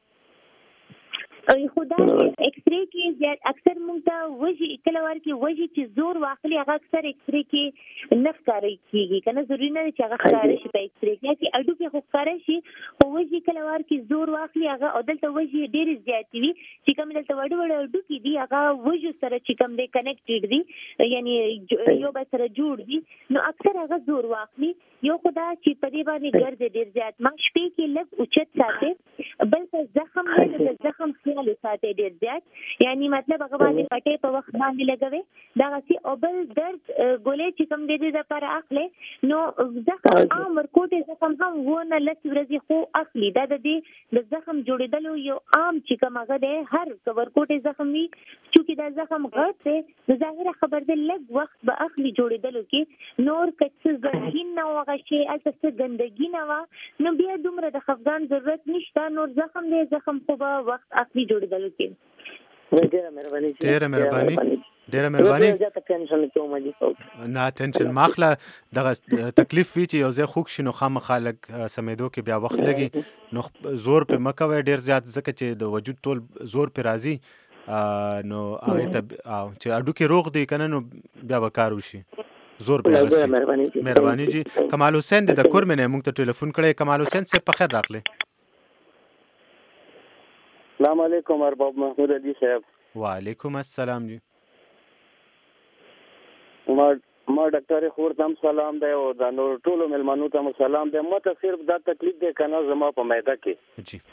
او خدا ایکس ری کې زیات اکثر مونږ ته وږي کله ورکی وږي چې زور واخلي هغه اکثر ایکس ری کې نه ښکاري کیږي کنه ضروري نه چې هغه ښکاري شي په ایکس ری کې چې اډو کې خو ښکاري شي خو وږي کله ورکی زور واخلي هغه او دلته وږي ډېر زیات وي چې کوم دلته وړ وړ اډو کې دي هغه وږي سره چې کوم دي کنیکټډ دي یعنی یو به سره جوړ دي نو اکثر هغه زور واخلي یو خدا چې په دې باندې ګرځي ډېر زیات ما شپې کې لږ اوچت ساتي بلکې زخم نه زخم خیال ساتي ساتي ډیر زیات یعنی مطلب هغه باندې پټې په وخت باندې لګوي دا غسي او بل درد ګولې چې کوم دې د لپاره اخلي نو زخم عام ورکوټه زخم هم ونه لس ورځې خو اخلي دا د دې د زخم جوړېدل یو عام چې کوم هغه ده هر ورکوټه زخم وي چې دا زخم غټ دی ظاهره خبر ده لږ وخت به اخلي جوړېدل کې نور کڅ زخم نه وغه شي البته ګندګي نه و نو بیا دومره د خفګان ضرورت نشته نور زخم دی زخم خو به وخت اخلي جوړېدل کې ډیره مهرباني ډیره مهرباني ډیره مهرباني نه ټینشن ماخله دغه تکلیف وی چې یو ځای خوښ شنو خامخالک سمیدو کې بیا وخت لګي نو زور په مکوي ډیر زیات ځکه چې د وجود ټول زور پر راځي نو هغه ته چې اډو کې روغ دی کنه نو بیا وکړو شي زور به راځي مهرباني جی کمال حسین د کورمنه موږ ته ټلیفون کړی کمال حسین سے په خیر راغله السلام علیکم ارباب محمود علی صاحب وعلیکم السلام جی ما ما ډاکټر خور تم سلام دی او دا نور ټولو ملمنو ته سلام دی مته صرف دا تکلیف دی کنه زما په معده کې جی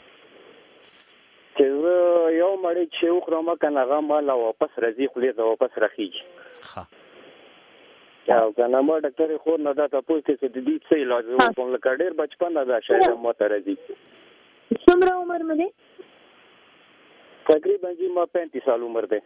چې یو مړی چې وخرم کنه هغه مال واپس راځي خو له واپس راخیږي ها او کنه ما ډاکټر خور نه دا تاسو ته د دې څه علاج وکوم لکه ډیر بچپن دا شاید مته راځي څومره عمر مده تقریبا جی ما پینتیس سال عمر ده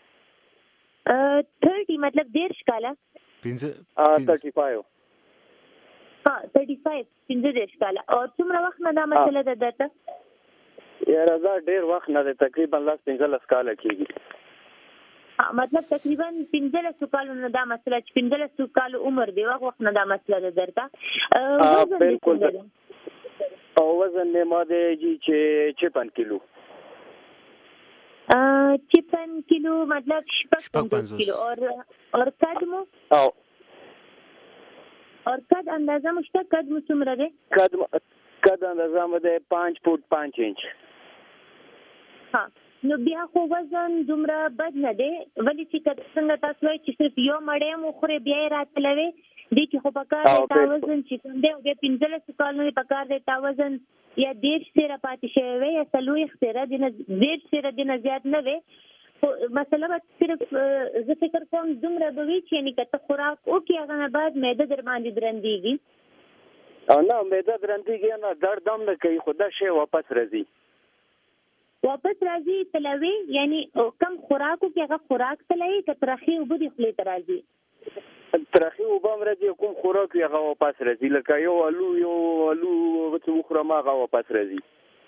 تیس مطلب دیرش کالا تھرٹی فائیو ها تھرٹی فائیو پنځه دیرش کالا او څومره وخت نه دا مسله ده درته یاره دا ډیر وخت نه ده تقریبا لاس پنځلس کاله کېږي مطلب تقریبا پنځلس کالو نه دا مسله چې پنځلس کالو عمر دی وخت نه دا مسله ده درته بالکل او وزن نه ما ده جی چې چپن کیلو چپن کیلو مطلب شپږ پنځوس کیلو اور اور قد مو او اور قد اندازه مشته قد مو څومره ده قد قد اندازه مو ده پنځ فوټ پنځ انچ ها نو بیا خو وزن دومره بد نه دی ولی چې څنګه تاسو وایي چې صرف یو مړی مو خوري بیا یې راتلوي دي چې خو په کار دی تا وزن چې کوم دی بیا پنځلس کالو په کار دی تا وزن یا دیش سره پاتې شوی وي یا سلوي سره د نه دیش سره د نه زیات نه وي مثلا صرف زه فکر کوم دومره به وي چې یعنی کته خوراک او کې هغه نه بعد معده در باندې درندېږي او نه معده درندېږي نه درد هم نه کوي خو دا شی واپس راځي واپس راځي تلوي یعنی کم خوراکو کې هغه خوراک تلوي کترخي وبو دي خپل ترازي ترخی وبام راځي کوم خوراک یې هغه واپس راځي لکه یو الو یو الو چې وخورم هغه واپس راځي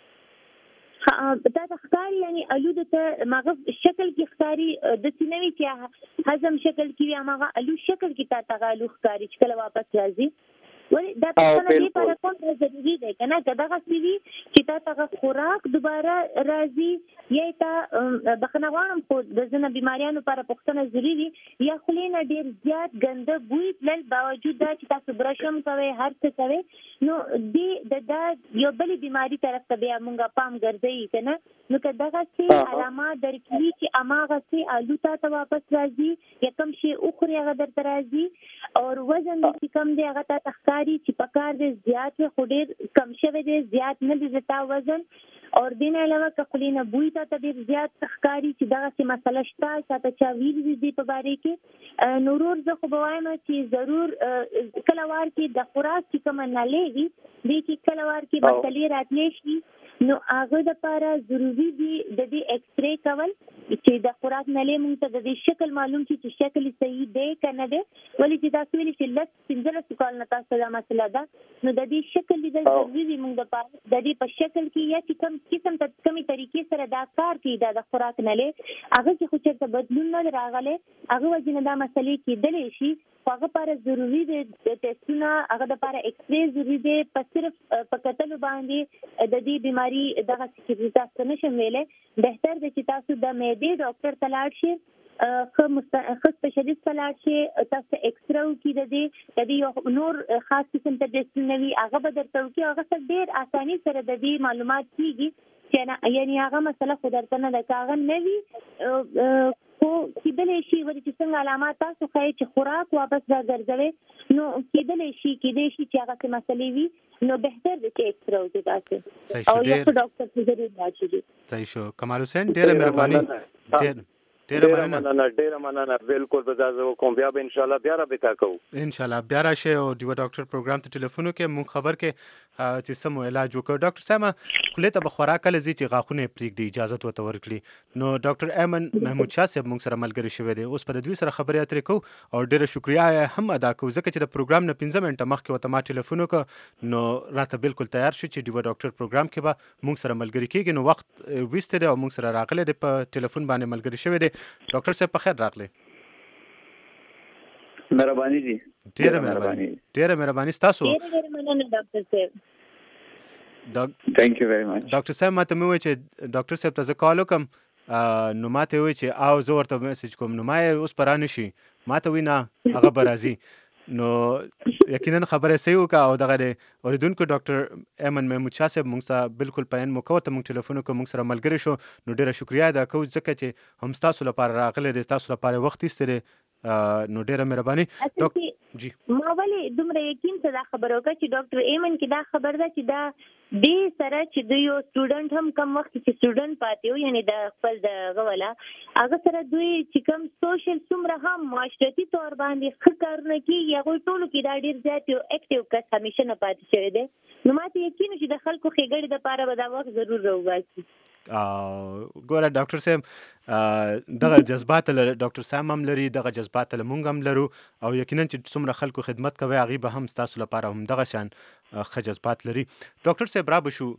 ها دا د ښکاری یعنی الو د ماغه شکل کې ښکاری د سینوي چې هضم شکل کې هغه الو شکل کې تا تغالو ښکاری چې کله واپس راځي ولی دا څنګه دی په کوم ضروري دی کنه دا غسلی چې تا ته خوراک دوباره راځي یا تا بخنوانم خو د زنه بیماریانو لپاره پښتنه ضروري یا خلینا ډیر زیات ګنده بوی بل باوجود دا چې تاسو برشم کوي هر څه کوي نو دی دا یو بل بیماری طرف ته بیا مونږه پام ګرځي کنه نو کدا غسي علامات درکړي چې اماغه سي الو ته واپس راځي یا کوم شي اخري هغه در راځي او وزن چې کم دی هغه ته تخکاری چې پکار دې زیات خو ډېر کم شوی دی زیات نه دی زتا وزن اور دین علاوه کخلینا بوی ته ډېر زیات تخکاری چې دا څه مسله شته چې تا ویل دي په باره کې نورور زه خو بوایم چې ضرور کلوار کې د خوراک چې کوم نه لېږي دې چې کلوار کې مسلې راتلې شي نو هغه د لپاره ضروری دي د دې ایکس ری کول چې د خوراک نه لېمون ته د دې شکل معلوم شي چې شکل صحیح دی کنه دی ولی چې تاسو ویل چې لږ پنځلس کال نه تاسو دا مسله ده نو د دې شکل د ضروری دي موږ د لپاره د دې په شکل کې یا چې کوم قسم ته کومي طریقې سره دا کار کوي دا د خوراک نه لې هغه چې خو چېرته بدلون نه راغله هغه وجنه دا مسلې کېدلې شي هغه لپاره ضروری دي د ټیسټونه هغه د لپاره ایکس ری ضروری دي په صرف په کتل باندې د دې بیماری دغه چې تاسو نشم ویلې بهتر دی چې تاسو د معدې ډاکټر ته لاړ شئ خو مستخص سپیشلیست ته لاړ شئ تاسو ایکس ری وکړي د دې د دې نور خاص قسم ته ټیسټ نه وي هغه به درته وکړي هغه ډېر اساني سره د دې معلومات کیږي چې یعنی هغه مسله خو درته نه ده کاغه نه وي خو کېدلی شي ولې چې څنګه علامات تاسو ښایي چې خوراک واپس راګرځوي نو کېدلی شي کېدای شي چې هغه څه مسلې وي نو بهتر دی چې اکسره وکړي تاسې او یو ښه ډاکټر ته ضرور لاړ شي. صحیح شو. کمال حسین ډېره مهرباني. ډېر ډېره مننه ډېره مننه. بالکل به زه کوم بیا به ان شاء الله بیا رابطه کوو. ان شاء الله بیا راشئ او ډیوا ډاکټر پروګرام ته ټلیفون وکړئ مونږ خبر کې چې سمو علاج وکړو. ډاکټر صاحب خولې ته به خوراک کله ځي چې غاښونه یې پرېږدي اجازت ورته ورکړي نو ډاکټر ایمن محمود شاه صاحب مونږ سره ملګری شوی دی اوس په د دوی سره خبرې اترې کوو او ډېره شکریا یې هم ادا کوو ځکه چې د پروګرام نه پنځه منټه مخکې ورته ما ټلیفون وکړ نو راته بالکل تیار شو چې ډیوا ډاکټر پروګرام کې به مونږ سره ملګری کېږي نو وخت ویستی دی او مونږ سره راغلی دی په ټلیفون باندې ملګری شوی دی. ډاکټر صاحب په خیر راغلی. مهرباني جی. ډېره مهرباني. ډېره مهرباني ستاسو. ډېره ډېره مننه ډاکټر صاحب. Thank you very much. ډاکټر صاحب ماته مې وویل چې ډاکټر صاحب ته زه کال وکړم نو ماته یې وویل چې او زه ورته میسج کوم نو ما یې اوس به را نه شي ماته وایي نه هغه به راځي نو یقینا خبره صحیح وکړه او دغه دی اوریدونکو ډاکټر ایمن محمود شاه صاحب مونږ ته بالکل پین مو کوه ته مونږ ټلیفون وکړو مونږ سره ملګری شو نو ډېره شکریا ادا کوو ځکه چې هم ستاسو لپاره راغلی دی ستاسو لپاره وخت ایستی دی نو ډېره مهرباني. جی ما ولې دومره یقین څه دا خبره وکړه چې ډاکټر ایمن کې دا خبر ده چې دا دې سره چې د یو سټوډنټ هم کم وخت چې سټوډنټ پاتې و یعنی د خپل دغه والا هغه سره دوی چې کوم سوشل څومره هم معاشرتي طور باندې ښه کارونه کېږي هغوی ټولو کې دا ډېر زیات یو اکټیو کس همیشه نه پاتې شوی دی نو ما ته یقین چې د خلکو ښېګړې دپاره به دا وخت ضرور راوباسي. ګوره ډاکټر صاحب دغه جذبات له ډاکټر صاحب هم لري دغه جذبات له مونږ هم لرو او یقینا چې څومره خلکو خدمت کوي هغې به هم ستاسو لپاره هم دغه شان ښه جذبات لري. ډاکټر صاحب را به شو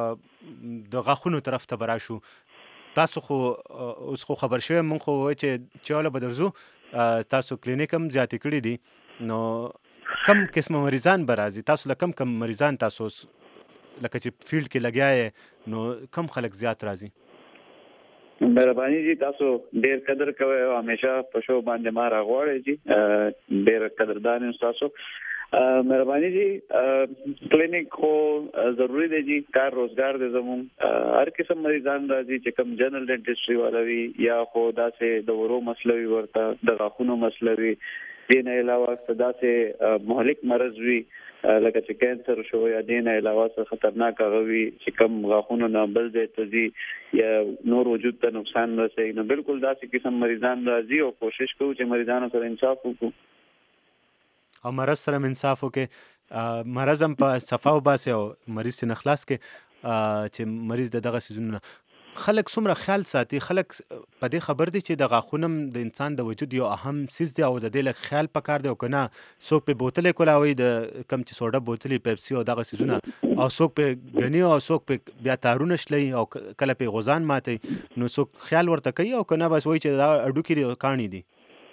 د غاښونو طرف ته به راشو تاسو خو اوس خو خبر شوی مونږ خو وایي چې چاله به درځو تاسو کلینیک هم زیاتې کړي دي نو کم قسمه مریضان به راځي تاسو له کم کم مریضان تاسو لکه چې فیلډ کې لګیا یې نو کم خلک زیات راځي. مهرباني جی تاسو ډېر قدر کوئ او همیشه په شو باندې ما راغواړئ جی ډېر قدردان یم تاسو. مهرباني جی کلینیک خو ضروری دی جی کار روزګار دی زموږ هر قسم مریضان راځي چې کوم جنرال ډینټسټري والا وي یا خو داسې د ورو مسله وي ورته د غاښونو مسله وي دې نه علاوه داسې مهلک مرض وي لکه چې کینسر شو یا دې نه علاوه څه خطرناک هغه وي چې کوم غاښونو نه بل ځای ته ځي یا نور وجود ته نقصان رسوي نو بالکل داسې قسم مریضان راځي او کوشش کوو چې مریضانو سره انصاف وکړو او مرض سره انصاف وکړي مرض هم په صفا وباسي او مریض یې نه خلاص کړي چې مریض د دغه څیزونو نه خلک څومره خیال ساتي خلک په دې خبر دي چې د غاښونه د انسان د وجود یو اهم څیز دی او د دې لږ خیال پکار دی او که نه څوک پې بوتلې کولاوي د کم چې سوډا بوتلې پیپسي او دغه څیزونه او څوک پې ګني او څوک پې بیا تارونه شلوي او کله پې غوزان ماتوي نو څوک خیال ورته کوي او که نه بس وایي چې دا اډوکي دي کاڼي دي.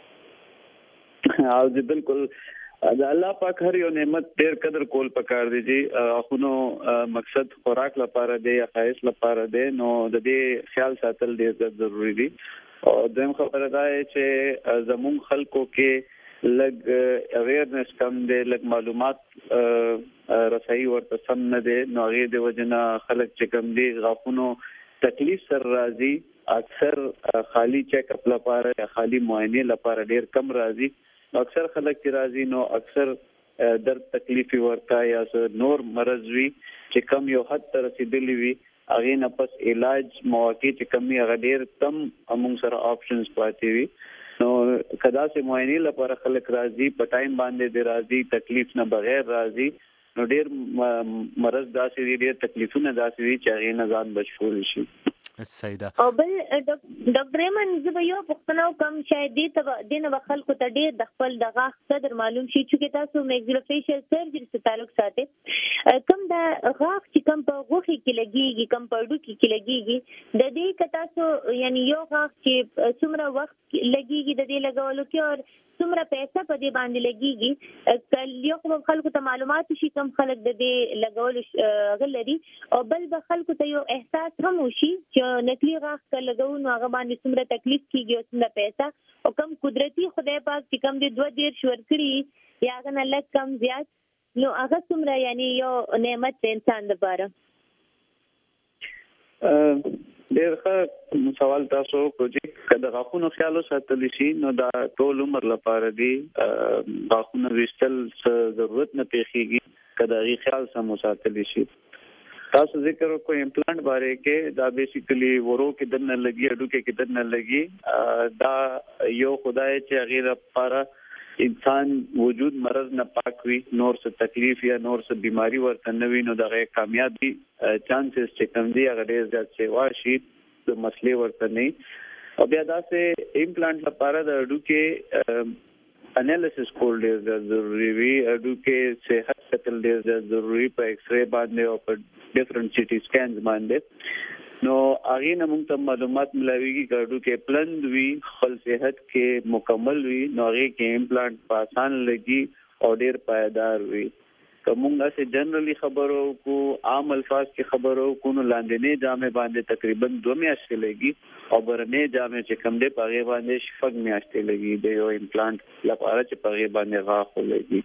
او دې بالکل د الله پاک هر یو نعمت ډېر قدر کول پکار دی جی خونو مقصد خوراک لپاره دی یا خایس لپاره دی نو د دې خیال ساتل ډېر ضروری دی او دویم خبره دا چې زموږ خلکو کې لږ اویرنس کم دی لږ معلومات رسایي ورته سم نه دی نو هغې د وجې نه خلک چې کم دی غاښونو تکلیف سره راځي اکثر خالی چیک اپ لپاره یا خالی معاینې لپاره ډېر کم راځي اکثر خلک چې راځي نو اکثر درد تکلیف ورته یا نور مرض وي چې کم یو حد ته رسیدلی وي هغې نه پس علاج مواقع چې کم وي هغه ډېر کم موږ سره آپشنز پاتې وي نو که داسې معاینې لپاره خلک راځي په ټایم باندې د راځي تکلیف نه بغیر راځي نو ډېر مرض داسې دي ډېر تکلیفونه داسې دي چې هغې نه ځان بچول شي. صحیح ده. او بل ډاکټر ایمن زه به یو پوښتنه وکړم شاید دې ته دې نه به خلکو ته ډېر د خپل د غاښ قدر معلوم شي چونکې تاسو میکزیلوفیشل سرجري سره تعلق ساتئ کوم د غاښ چې کوم په غوښې کې لګېږي کوم په هډوکي کې لګېږي د دې که تاسو یعنی یو غاښ چې څومره وخت لګېږي د دې لګولو کې او څومره پیسه په دې باندې لګېږي یو خو خلکو ته معلومات شي کوم خلک د دې لګولو هغه لري او بل به خلکو ته یو احساس هم وشي چې نکلي غاښ که لګو نو هغه باندې څومره تکلیف کېږي او څومره پیسه او کم قدرتي خدای پاک چې کم دې دوه دېرش ورکړي یا هغه نه لږ کم زیات نو هغه څومره یعنی یو نعمت د انسان دپاره. ډېر ښه سوال تاسو کوجی کله غاښونو خیال ساتل شي نو دا ټول عمر لپاره دی غاښونو وشتل ضرورت نه پیخیږي کله غي خیال سم ساتل شي تاسو ذکر کو امپلانٹ باره کې دا بیسیکلی ورو کې دنه لګي اډو کې دنه لګي دا یو خدای چې غیر لپاره انسان وجود مرض نه پاک وي نور څه تکلیف یا نور څه بیماری ورته نه وي نو دغه کامیابی چانسز چې کم دي هغه ډېر زیات سیوا شي د مسلې ورته نه او بیا دا سه امپلانٹ لپاره د اډو کې انالیسس کول ډېر ضروری وي اډو کې صحت کتل ډېر ضروری په ایکس ری باندې او په ډیفرنٹ سی ټي سکینز باندې نو هغه نه موږ ته معلومات ملويږي ګاډو کې پلند وي خپل صحت کې مکمل وي نو هغه کې امپلانٹ په آسان لګي او ډېر پایدار وي کومه چې جنرالي خبرو کو عام الفاظ کې خبرو کو نو لاندې جامې باندې تقریبا دوه میاشتې لګي او برنه جامې چې کم دې پاغه باندې شپږ میاشتې لګي د یو امپلانٹ لپاره چې پاغه باندې غاښ لګي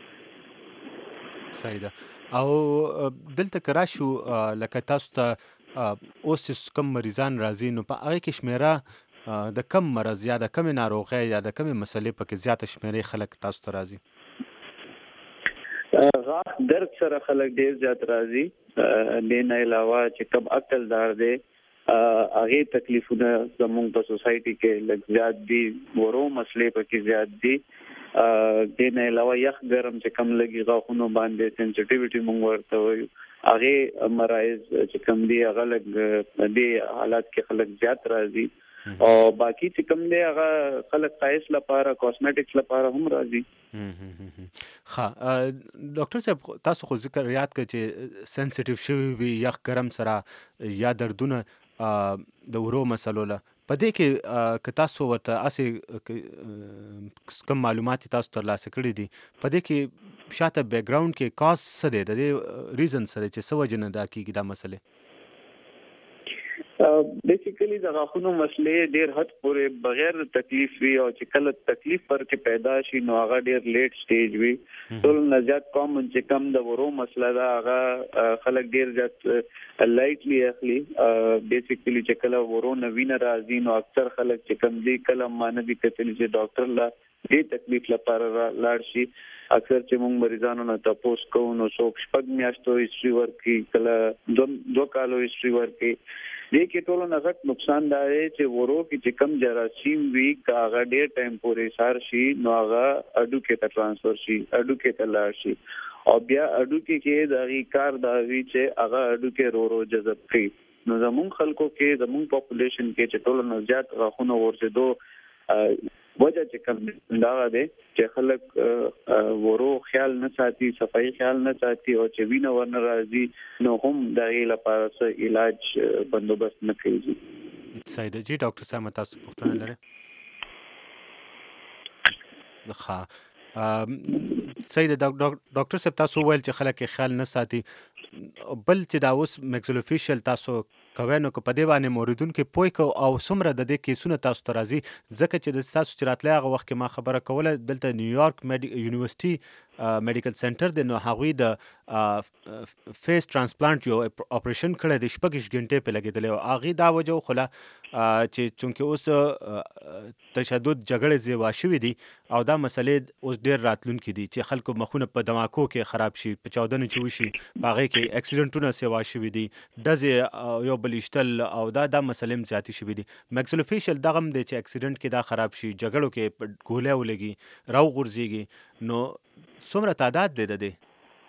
صحیح ده او دلته کرا شو لکه تاسو ته اوس کوم مریضان راځي نو په هغه کې شمیره د کم مرض یا د کم ناروغي یا د کم مسلې په کې زیاته شمیره خلک تاسو ته راځي غاښ درد سره خلک ډیر زیات راځي د نه علاوه چې کم عقل دار دي هغه تکلیفونه زموږ په سوسايټي کې لږ زیات دي ورو مسلې پکې زیات دي د نه علاوه یخ ګرم چې کم لګي غاښونو باندې سنسټیویټي موږ ورته وایو هغه مرایز چې کم دي هغه لږ د حالات کې خلک زیات راځي او باقی چې کوم دی هغه خلک قایس لپاره کاسمیټکس لپاره هم راځي ها ډاکټر صاحب تاسو خو ذکر یاد کړئ چې سنسټیو شوی وي یخ ګرم سره یا دردونه د ورو مسلو له په دې کې که تاسو ورته اسې کوم معلومات تاسو ترلاسه کړي دي په دې کې شاته بیک ګراوند کې کاز څه دی د دې ریزن سره چې څه وجه نه دا کیږي دا مسله بیسیکلی د غاښونو مسلې ډېر حد پورې بغیر تکلیف وی او چې کله تکلیف پر کې پیدا شي نو هغه ډېر لیټ سټیج وی ټول نه زیات کامن چې کم د ورو مسله دا هغه خلک ډېر زیات لایټلی اخلي بیسیکلی چې کله ورو نه وینه راځي نو اکثر خلک چې کم دي کله مانوي کتل چې ډاکټر لا دې تکلیف لپاره لاړ شي اکثر چې موږ مریضانو نه تاسو کوو نو څوک شپږ میاشتو هیستوري ورکي کله دوه کالو هیستوري ورکي دې کې ټولو نه غټ نقصان دا دی چې ورو کې چې کم جراثیم وی کاغه ډېر ټایم پورې سار شي نو هغه اډو کې ته ترانسفر شي اډو کې ته لاړ شي او بیا اډو کې کې دغه کار دا وی چې هغه اډو کې رو رو جذب کوي نو زموږ خلکو کې زموږ پاپولیشن کې چې ټولو نه زیات غاښونه ورته وجه چې کوم دا ده چې خلک ورو خیال نه ساتي صفائی خیال نه ساتي او چې وینه ورن راځي نو هم دغه لپاره څه علاج بندوبست نه کوي. صحیح ده جی ډاکټر صاحب تاسو پوښتنه لرئ؟ ښه صحیح ده ډاکټر صاحب تاسو ویل چې خلک خیال نه ساتي بل چې دا اوس میکسلوفیشل تاسو کوي نو په دې باندې موریدونکو پوي کو او څومره د دې کیسونو تاسو ته راځي ځکه چې د تاسو چې راتلې هغه وخت کې ما خبره کوله دلته نیویارک یونیورسيټي میډیکل سنټر د نو هغوی د فیس ترانسپلانټ یو اپریشن کړی د شپږ غنټې په لګیدل او هغه دا وجه خو چې چونکه اوس تشدد جګړې زیوا شوې دي او دا مسلې اوس ډېر راتلونکي دي چې خلکو مخونه په دماکو کې خراب شي په چاودنه چې وشي باغې کې اکسیډنټونه سیوا شوې دي دزې یو بلشتل او دا د مسلې زیاتی شوې دي میکسلوفیشل دغه د چې اکسیډنټ کې دا خراب شي جګړو کې ګولې ولګي راو غورځيږي نو څومره تعداد دی د دې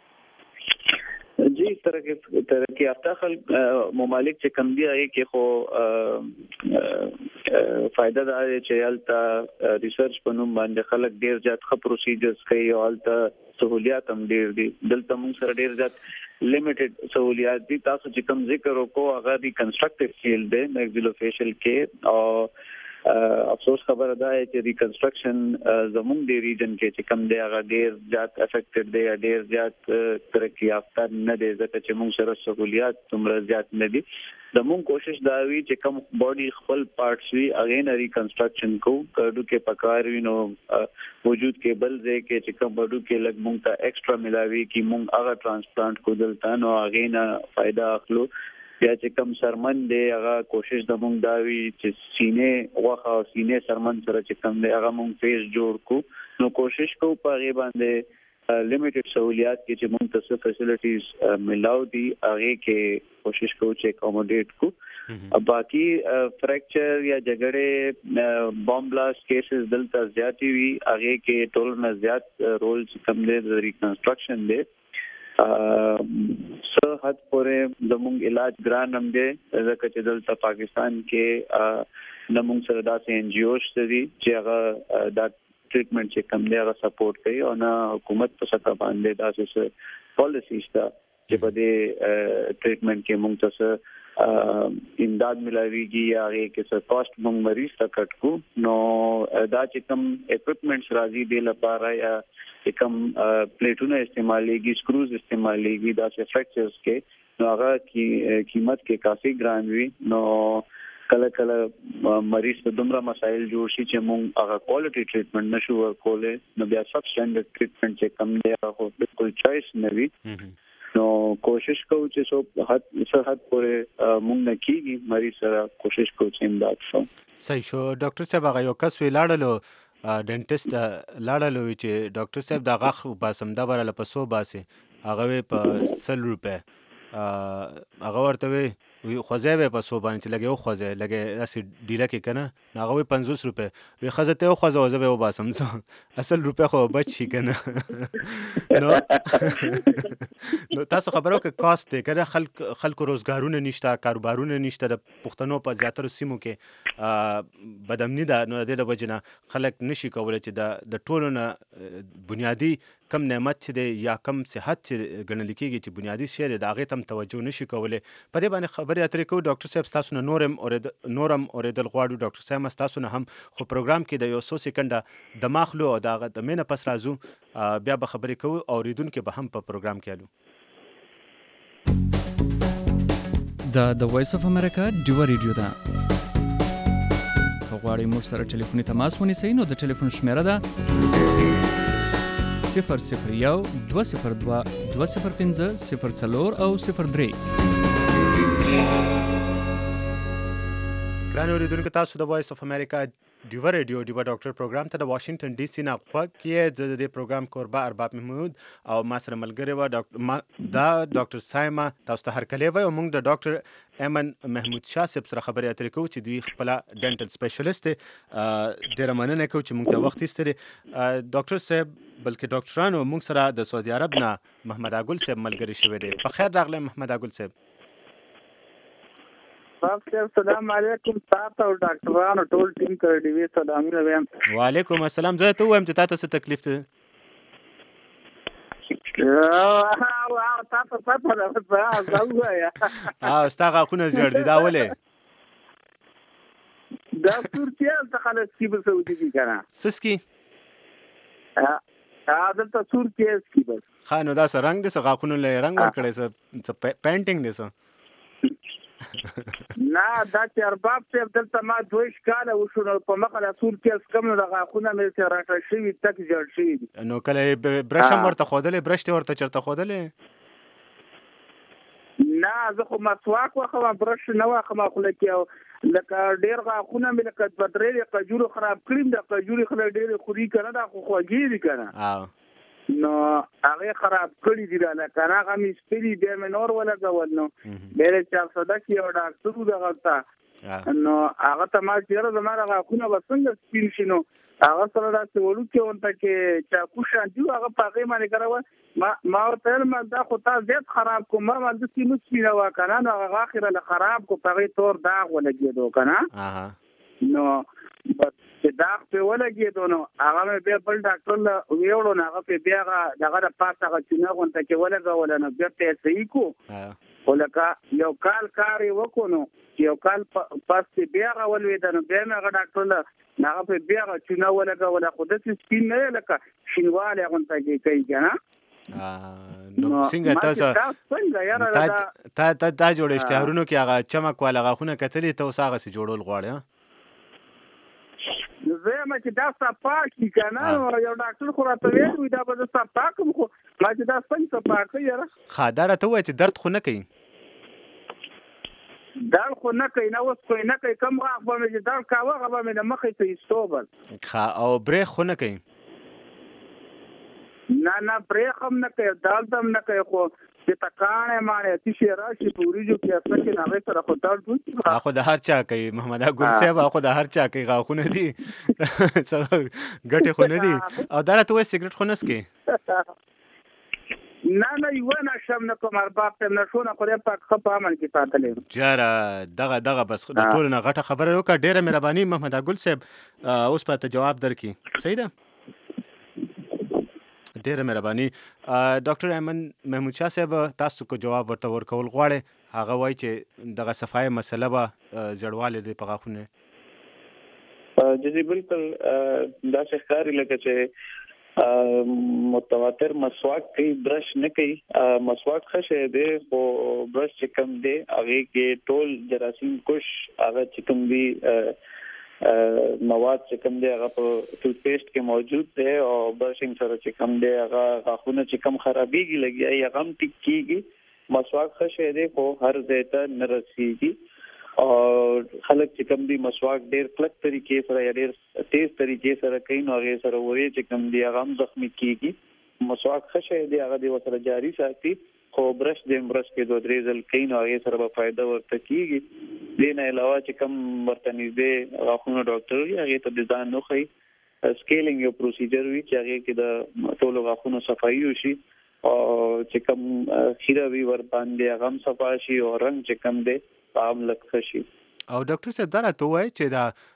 جی ترقی ترقی یافته خلک ممالک چې کم دي هغه کې خو فائدہ دا چې یالته ریسرچ په نوم باندې خلک ډیر زیات خ پروسیجرز کوي او یالته سہولیات هم ډیر دي دلته موږ سره ډیر زیات لیمیټډ سہولیات دي تاسو چې کوم ذکر وکړو هغه دی کنسټرکټیو فیلډ دی میکسلوفیشل کې او افسوس خبره ده چې ریکنسټرکشن زموږ د ریجن کې چې کم دی هغه ډیر زیات افیکټډ دی ډیر زیات ترقی یافته نه دی ځکه چې موږ سره سہولیات څومره زیات نه دي زموږ کوشش دا وی چې کوم باډي خپل پارټس وی اگین ریکنسټرکشن کو کډو کې پکار وی نو وجود کې بل ځای کې چې کوم باډو کې لګ مونږ ته ایکسترا ملاوي کې مونږ هغه ترانسپلانټ کو دلته نو اگین فائدہ اخلو یا چې کم سرمن دی هغه کوشش د مونږ دا وی چې سینې واخا سینې سرمن سره چې کم دی هغه مونږ فیس جوړ کو نو کوشش کو په غي باندې لیمیټډ سہولیات کې چې مونږ ته فیسیلیټیز ملاو دي هغه کې کوشش کو چې اکوموډیټ کو باقي فریکچر یا جګړې بام بلاست کیسز دلته زیاتی وی هغه کې ټول نه زیات رول کم دی د ریکنسټرکشن دی سه حد پورې د مونږ علاج ګران هم دی ځکه چې دلته پاکستان کې د مونږ سره داسې ان جی او شته دي چې هغه دا ټریټمنټ چې کم دی هغه سپورټ کوي او نه حکومت په سطح باندې داسې پالیسی شته چې په دې ټریټمنټ کې مونږ ته امداد ملاويږي یا هغه کې څه کاست مونږ مریض ته کټ کو نو دا چې کم اکوپمنټس راځي د لپاره یا کم پلیټونه استعمالېږي سکروز استعمالېږي دا چې فریکچرز کې نو هغه کی قیمت کې کافي ګران وي نو کله کله مریض ته دومره مسایل جوړ شي چې موږ هغه کوالټي ټریټمنټ نشو ورکولای نو بیا سب سټانډرډ ټریټمنټ چې کم دی هغه بالکل چويس نه وي نو کوشش کوو چې سو حد څه حد پورې موږ نه کیږي مریض سره کوشش کوو چې امداد وکړو. صحیح شو ډاکټر صاحب هغه یو کس ویلاړلو ډنټیسټ لاړلو چې ډاکټر صاحب دا غاښ باسم دا براله په سو باسي هغه په سل روپے هغه ورته وی خوځې به په سو باندې چې لګي او خوځې لګي اسی ډیله کې کنه هغه وی پنځوس روپے وی خزته او خوځو زه به و باسم اصل روپے خو بچ شي کنه نو نو تاسو خبرو کې کاست دی کنه خلک خلکو روزګارونه نشته کاروبارونه نشته د پښتنو په زیاتره سیمو کې بدامنی ده نو د وجنه خلک نشي کولای چې د د ټولو نه بنیادی کم نعمت چې دی یا کم صحت چې ګڼل کېږي چې بنیادی شی دی د هغې ته هم توجه نشي کولی. په دې باندې خبرې اترې کوو. ډاکټر صاحب ستاسو نه نورم نورم اورېدل غواړو. ډاکټر صاحب ستاسو نه هم خو پروګرام کې د یو څو سکنډه دماغ لو او د هغه د مینه پس راځو بیا به خبرې کوو او اوریدونکي به هم په پروګرام کې الو. دا د وایس اف امریکا ډیو ریډیو ده. که غواړئ موږ سره ټلیفوني تماس ونیسئ نو د ټلیفون شمیره ده صفر صفر یو دوه صفر دوه دوه صفر پنځه صفر څلور او صفر درې. ګران اوریدونکو تاسو د وایس اف امریکا ډیو ریډیو ډیو ډاکټر پروګرام ته د واشنگټن ډي سي نه غوږ کې د دې پروګرام کوربه ارباب محمود او ما سره ملګری و ډاکټر دا ډاکټر سایما تاسو ته هرکلی وای او موږ د ډاکټر ایمن محمود شاه صاحب سره خبرې اترې کوو چې دوی خپل ډنټل سپیشلیست ډېره مننه کوو چې موږ ته وخت ایستلی. ډاکټر صاحب بلکې ډاکټرانو موږ سره د سعودي عرب نه محمد اګل صاحب ملګری شوی دی. په خیر راغلی محمد اګل صاحب. السلام علیکم تاسو او ډاکټرانو ټول ټیم ته ډیوی سلامونه وایم. وعلیکم السلام. زه ته وایم چې تاسو څه تکلیف ته او تاسو په تاسو زاویا اه ستا غاښونه زیړ دي دا ولې دا ترکیه څخه خلاص کی به سعودي دي کنه سسکی ا دلته ترکیه سکی بس خانو دا سره رنگ دي څه غاښونه له رنگ ور کړی څه پینټینګ دي څه نه دا چې ارباب صاحب دلته ما دوه کاله وشو نو په مخه له ترکیه سکم نو د غاښونه مې ته راټه شوي تک جوړ شوي نو کله برش هم ورته خودلې برش ته ورته چرته خودلې نه زه خو مسواک واخم برش نه واخم خو لکه لکه ډیر غاښونه مې لکه بدرې قجورو خراب کړم د قجوري خله ډیر خوري کنه دا خو خوږی دي کنه نو هغه خراب کړی دي لکه هغه مې سپری به مې نور ولګول نو ډېر چا صدا کې او ډاکټر دغه تا نو هغه ته ما چیرې زماره غاښونه وسنګ سپین شنو هغه سره راځي ولو کې ونته کې چا کوشان دی هغه پاغه باندې کراوه ما ما ورته ما دا خو تا زیات خراب کوم ما د سیمو سپینه وکنه نو هغه اخر له خراب کو پاغه تور داغ ولګیدو کنه نو بس چې داغ په ولګیدو نو هغه مې بیا بل ډاکټر له ویوړو نه هغه په بیا دغه د پاسه هغه چونه غونته کې ولګول نو بیا ته صحیح کو ولکه یو کال کار وکونو یو کال پاسه بیا غولوي د نو بیا هغه ډاکټر له هغه په بیا چونه ولګول خو د سپین نه لکه شینواله غونته کې کوي کنه نو څنګه تاسو تا تا تا جوړ اشتهارونو کې هغه چمک والا غاښونه کتلې ته اوس هغه سي جوړول غواړي زه ما چې دا صفاک کی کنه یو ډاکټر خو راته ویل دا به صفاک خو ما چې دا څنګه صفاک یاره خادره ته وای چې درد خو نه کوي دال خو نه کوي نه اوس کوي نه کوي کم غاښ به مې چې دال کاوه هغه به مې د مخې ته ایستو بل ښه او برېښ خو نه کوي نه نه برېښ هم نه کوي دال ته هم نه کوي خو چې تکاڼې ماڼې تیشې راشي په وریجو کې اصله کې هغې سره خو دال ټول خو د هر چا کوي محمد ګل صاحب خو د هر چا کوي غاښونه دي ګټې خو نه دي او دا راته وایي سګرټ خو نه څکې نه نه یو نه شم نه کوم ارباب ته نه شو نه خدای پاک ښه په امن کې ساتلی جاره دغه دغه بس د ټولو نه غټه خبره وکړه ډېره مهرباني محمد ګل صاحب اوس به ته جواب درکړي صحیح ده ډېره مهرباني ډاکټر ایمن محمود شاه صاحب تاسو کو جواب ورته ورکول غواړئ هغه وایي چې دغه صفایي مسله به زیړوالی دی په غاښونه جدي بالکل داسې ښکاري لکه چې متواتر مسواک کوي برش نه کوي مسواک ښه شی دی خو برش چې کوم دی هغې کې ټول جراثیم کش هغه چې کوم دي مواد چې کوم دی هغه په ټوت پیسټ کې موجود دی او برشنګ سره چې کوم دی هغه غاښونه چې کوم خرابېږي لګي هغه هم ټیک کېږي مسواک ښه شی دی خو هر ځای ته نه رسېږي او خلک چې کوم دي مسواک ډېر کلک طریقې سره یا ډېر تیز طریقې سره کوي نو هغې سره ورې چې کوم دي هغه هم زخمي کېږي مسواک ښه شی دی هغه دې ورسره جاري ساتي خو برش دې برش کې دوه درې ځل کوي نو هغې سره به فایده ورته کېږي دې نه علاوه چې کوم ورته نږدې غاښونو ډاکټر وي هغې ته د ځان وښیي سکیلینګ یو پروسیجر وي چې هغې کې د ټولو غاښونو صفایي وشي او چې کوم خیره وي ور باندې هغه هم صفا شي او رنګ چې کوم دی عام لکه شي او ډاکټر صاحب دا راته وایي چې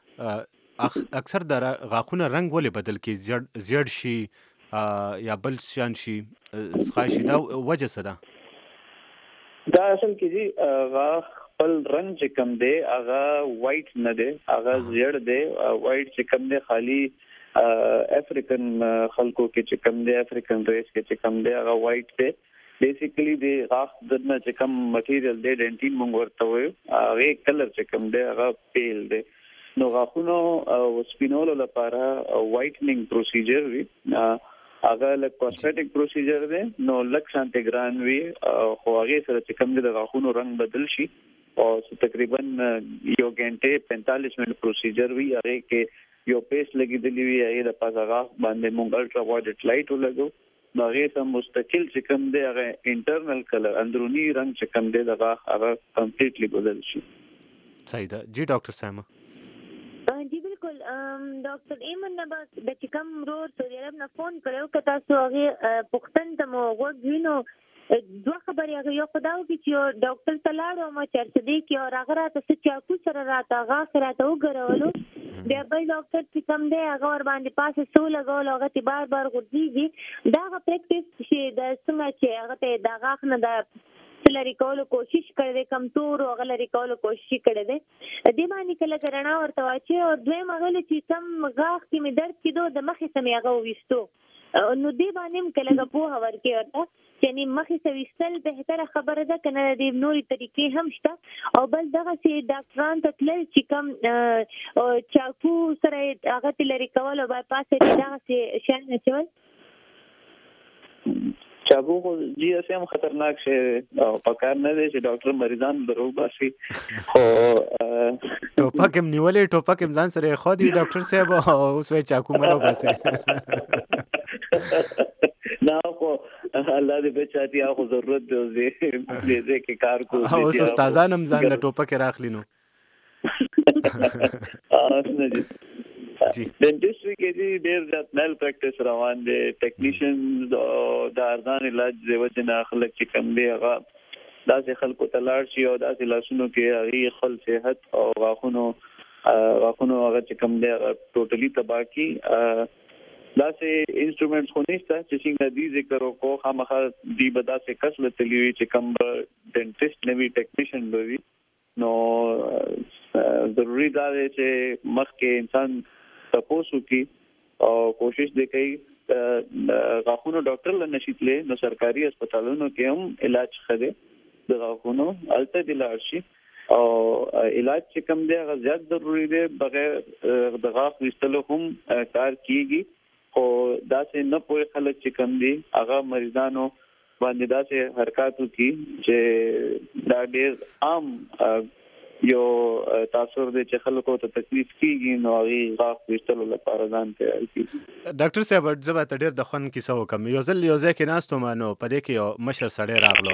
دا اکثر د غاښونه رنګ ولې بدل کی زیړ شي یا بل شان شي ښکای شي دا وجه څه ده دا اصل کې دي غاښ خپل رنګ چې کوم دی هغه وایټ نه دی هغه زیړ دی وایټ چې کوم دی خالی افریقن خلکو کې چې کوم دی افریقن ریس کې چې کوم دی هغه وایټ دی بیسیکلی د غاښ دنه چې کوم مټیریل دی ډینټین مونږ ورته وایو هغې کلر چې کوم دی هغه پیل دی نو غاښونو او سپینولو لپاره وایټنینګ پروسیجر وي هغه لږ کاسمیټک پروسیجر دی نو لږ شانتې ګران وي خو هغې سره چې کوم دی د غاښونو رنګ بدل شي او تقریبا یو غنټې پینتالیس منټ پروسیجر وي هغې کې یو پیسټ لګېدلې وي هغې د پاسه غاښ باندې مونږ الټرا وایلټ لایټ ولګو نو هغې ته مستقل چې کوم دی هغه انټرنل کلر اندروني رنګ چې کوم دی د غاښ هغه کمپلیټلی بدل شي صحیح ده جی ډاکټر سایما جی بالکل ډاکټر ایمن نه بس د چې کوم ورور سعودي عرب نه فون کړو که تاسو هغې پوښتنې ته مو غوږ وي نو دوه خبرې هغه یو خو دا وکړي چې یو ډاکټر ته لاړو ما چرسدی کې او هغه راته څه چاقو سره راته غاښ راته وګرولو بیا بل ډاکټر چې کوم دی هغه ور باندې پاسه څو لګولو هغه ته بار بار غورځېږي دا هغه پریکټس چې د څنګه چې هغه ته د غاښ نه د لرې کولو کوشش کړی دی کمزور هغه لرې کولو کوشش کړی دی دې باندې که لږ رڼا ورته واچوي او دویم هغه چې کم غاښ کې مې درد کېدو د مخې ته مې هغه وویستو نو دې باندې هم که لږه پوهه ورکړي ورته یعنې مخې ته ویستل بهتره خبره ده که نه د دې نورې طریقې هم شته او بل دغسې ډاکټرانو ته تلل چې کوم چاقو سره یې هغه ته لرې کول او بایپاس یې دغسې شیان اچول چاقو خو جی اسې هم خطرناک شی او پکار نه دی چې ډاکټر مریضان درو باسي خو ټوپک هم نیولې ټوپک هم ځان سره خو دی ډاکټر صاحب اوس وایي چاقو مرو باسي نه خو الله دې بچاتی هغه ضرورت دی دې دې کې کار کوو اوس استادان هم ځان له ټوپک راخلی نو اسنه دي د انډستری کې دي ډېر زیات مال پریکټس روان دي ټیکنیشنز د ارزان علاج د وجه نه خلک چې کم دی هغه داسې خلکو ته لاړ شي او داسې لاسونو کې هغې خپل صحت او غاښونو غاښونو هغه چې کم دی هغه ټوټلي تباه کړي داسې انسټرومنټس خو نشته چې څنګه دې ذکر وکړو خامخا دې به داسې کس له تلي وي چې کوم به ډینټسټ نه وي ټیکنیشن به وي نو ضروري دا دی چې مخکې انسان تپوس وکړي او کوشش دې کوي غاښونو ډاکټر له نشي تللی نو سرکاري هسپتالونو کې هم علاج ښه دی د غاښونو هلته دې لاړ شي او علاج چې کوم دی هغه زیات ضروري دی بغیر د غاښ ویستلو هم کار کیږي خو داسې نه پوهې خلک چې کوم دي هغه مریضانو باندې داسې حرکات وکړي چې دا ډېر عام یو تاثیر دی چې خلکو ته تکلیف کیږي نو هغه غاښ ویشتلو لپاره ځان تیار کړي. ډاکټر صاحب زه به ته ډېر د خوند کیسه وکړم. یو ځل یو ځای کې ناست وم نو په دې کې یو مشر سړی راغلو.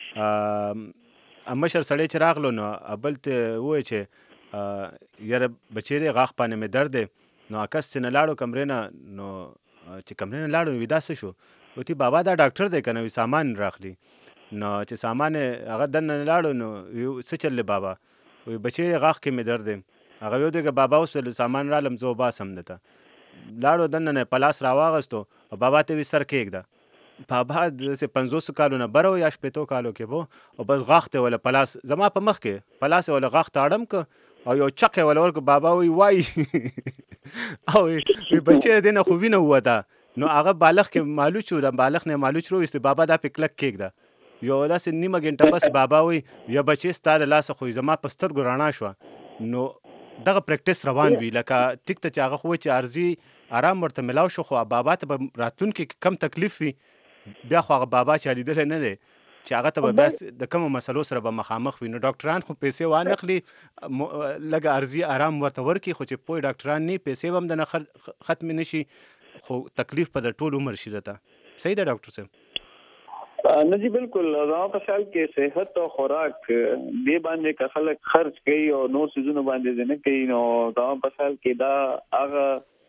مشر سړی چې راغلو نو بل ته ووایي چې یاره بچی دی غاښ باندې مې درد دی. نو عکس چې نه لاړو کمرې نه نو چې کمرې نه لاړو وي دا څه شو؟ وتی بابا دا ډاکټر دی که نه وي سامان راخلي. نو چې سامان هغه دننه لاړو نو څه چل دی بابا؟ وی بچی غاښ کې مې درد دی. هغه یو دی که بابا اوس سامان رالم زه وباسم درته. لاړو دننه پلاس راواغستو او بابا ته وی سر کېږده. بابا داسې پنځوسو کالو نه بره و یا شپېتو کالو کې به او بس غاښ ته وله پلاس زما په مخ کې پلاس یې وله غاښ ته اړم که او یو چق یې وله ورکړو. بابا وی وایي او وی بچی دې نه خو وینه ووته. نو هغه بالغ کې معلوم شو د بالغ نه معلوم شو ویسته بابا دا په کلک کېږده. یو داسې نیمه ګنټه بس بابا وی یا بچی ستا له لاسه خو زما په سترګو رڼا شوه. نو دغه پریکټس روان وي لکه ټیک ته چې هغه خو چې عرضي آرام ورته ملاو شو خو بابا ته به راتلونکي کم تکلیف وي بیا خو هغه بابا چې لیدلی نه دی چې هغه ته به بیا د کومو مسلو سره به مخامخ وي. نو ډاکټران خو پیسې وانخلي لږه عرضي آرام ورته ورکړي خو چې پوه ډاکټران نه پیسې به هم د نه ختمې نه شي خو تکلیف په د ټول عمر شي درته. صحیح ده ډاکټر صاحب؟ نه جی بالکل. زما په خیال کې صحت او خوراک دې باندې که خلک خرج کوي او نور څیزونه باندې نه کوي نو زما په خیال کې دا هغه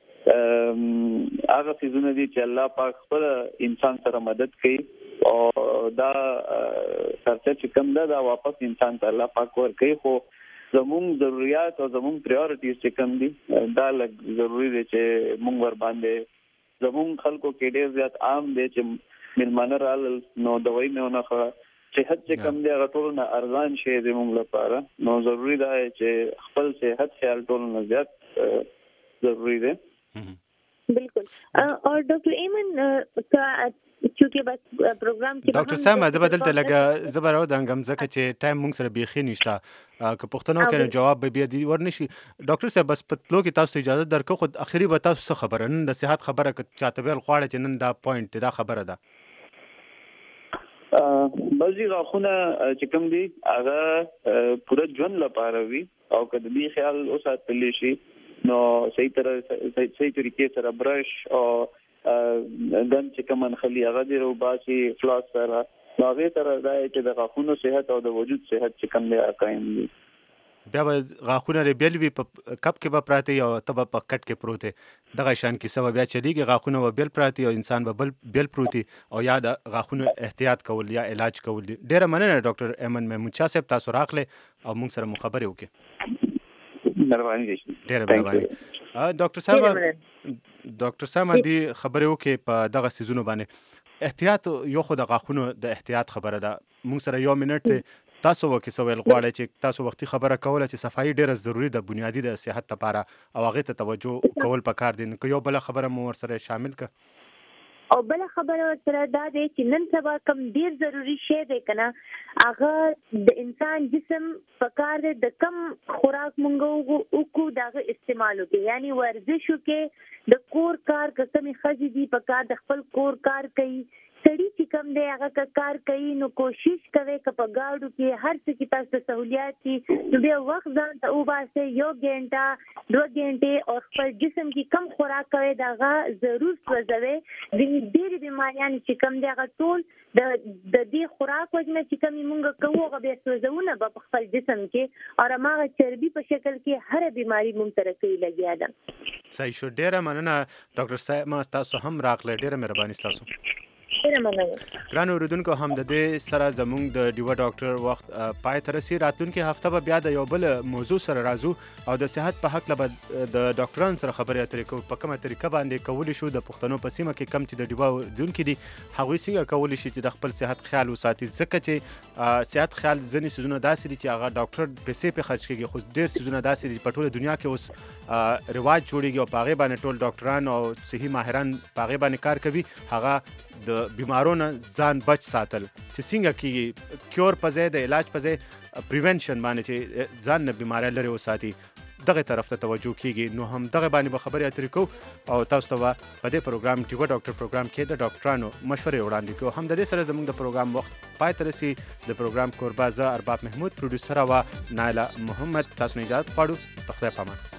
هغه څیزونه دي چې الله پاک خپل انسان سره مدد کوي او دا خرچه چې کم ده دا واپس انسان ته الله پاک ورکوي. خو زموږ ضرورت او زموږ پریورټیز چې کم دي دا لږ ضروری دی چې موږ ور باندې زموږ خلکو کې ډېر زیات عام دی چې مېلمانه رالل نو دوی مې ونه خوړه. صحت چې کم دی هغه ټول نه ارزان شی دی موږ لپاره. نو ضروری ده چې خپل صحت خیال ټول نه زیات ضروری دی. بالکل. اور ډاکټر ایمن کا چونکه بس پروګرام کې ډاکټر صاحب زه بدلته لګه زبر او دنګم ځکه چې ټایم موږ سره بیخي نشته که پښتنو کې جواب به بیا دی ورنشي. ډاکټر صاحب بس پتلو کې تاسو اجازه درکو خو اخیری به تاسو څه خبره نن د صحت خبره چاته ویل غواړي چې نن دا پوینټ دا خبره ده. بعضی غاښونه چې کوم دي هغه پوره ژوند لپاره وي او کله دې خیال وساتل شي نو صحیح طرح صحیح طریقې سره برش او ګن چې کوم انخلي هغه دی او باسي فلاس سره هغه سره دا چې د غاښونو صحت او د وجود صحت چې کوم دی قائم دي. بیا به غاښونه لري بیل وي په کپ کې به پراته او ته به په کټ کې پروت دغه شان کیسه به بیا چلیږي. غاښونه به بیل پراته او انسان به بل بیل پروت او یا د غاښونو احتیاط کول یا علاج کول دي. ډیره مننه ډاکټر ایمن محمود شاه صاحب تاسو راغله او موږ سره مخابره وکړه. مهرباني دي. ډیره مهرباني. ډاکټر صاحب ډاکټر صاحب دې خبرې وکړي په دغه سيزونو باندې احتیاط یو خو د غاښونو د احتیاط خبره ده. موږ سره یو منټ تاسو وکي سوال غواړئ چې تاسو وختي خبره کوله چې صفایي ډیره ضروری ده بنیادی د صحت لپاره او هغه ته توجه کول پکار دي. نو یو بل خبره مو ور سره شامل ک او بل خبره سره دا دی چې نن سبا کم ډیر ضروری شی دی کنه هغه د انسان جسم پکار دی د کم خوراک مونږ او کو دغه استعمال وکړي. یعنی ورزش وکړي د کور کار کمې خځې دي پکار د خپل کور کار کوي سړی چې کم دی هغه کار کوي نو کوشش کوي که په گاډو کې هر څه کې تاسو سہولیات دي نو بیا وخت ځان ته وباسه یو غنټه دوه غنټه او خپل جسم کې کم خوراک کوي داغه ضرور سوځوي. د ډېری بیماریان چې کم دی هغه ټول د د دې خوراک وجنه چې کم موږ کوو هغه بیا سوځونه په خپل جسم کې او هغه چربي په شکل کې هر بیماری مونږ سره کوي لګیا ده. صحیح شو. ډیره مننه ډاکټر صاحب ما تاسو هم راغله. ډیره مهرباني تاسو. ګران اوریدونکو هم د دې سره زموږ د ډیوا ډاکټر وخت پای ته رسي. راتلونکي هفته به بیا د یو بل موضوع سره راځو او د صحت په حق له د ډاکټرانو سره خبرې اترې کوو په کومه طریقه باندې کولی شو د پښتنو په سیمه کې کم چې د ډیوا اوریدونکي دي هغوی څنګه کولی شي چې د خپل صحت خیال وساتي ځکه چې صحت خیال ځینې څیزونه داسې دي چې هغه ډاکټر پیسې پې خرج کېږي خو ډېر څیزونه داسې دي په ټوله دنیا کې اوس رواج جوړېږي او په هغې باندې ټول ډاکټران او صحي ماهران په هغې باندې کار کوي. هغه د بیمارونو ځان بچ ساتل چې څنګه کېږي کیور په ځای د علاج په ځای پریونشن باندې چې ځان نه بیماری لرې وساتي. دغه طرف ته توجه کیږي. نو هم دغه باندې به خبرې اترې کوو او تاسو ته په دې پروګرام ډیوه ډاکټر پروګرام کې د ډاکټرانو مشورې وړاندې کوو. هم د دې سره زموږ د پروګرام وخت پای ته رسي. د پروګرام کوربه زه ارباب محمود، پروډوسر او نایله محمد. تاسو نه اجازه غواړو. په خدای پامان.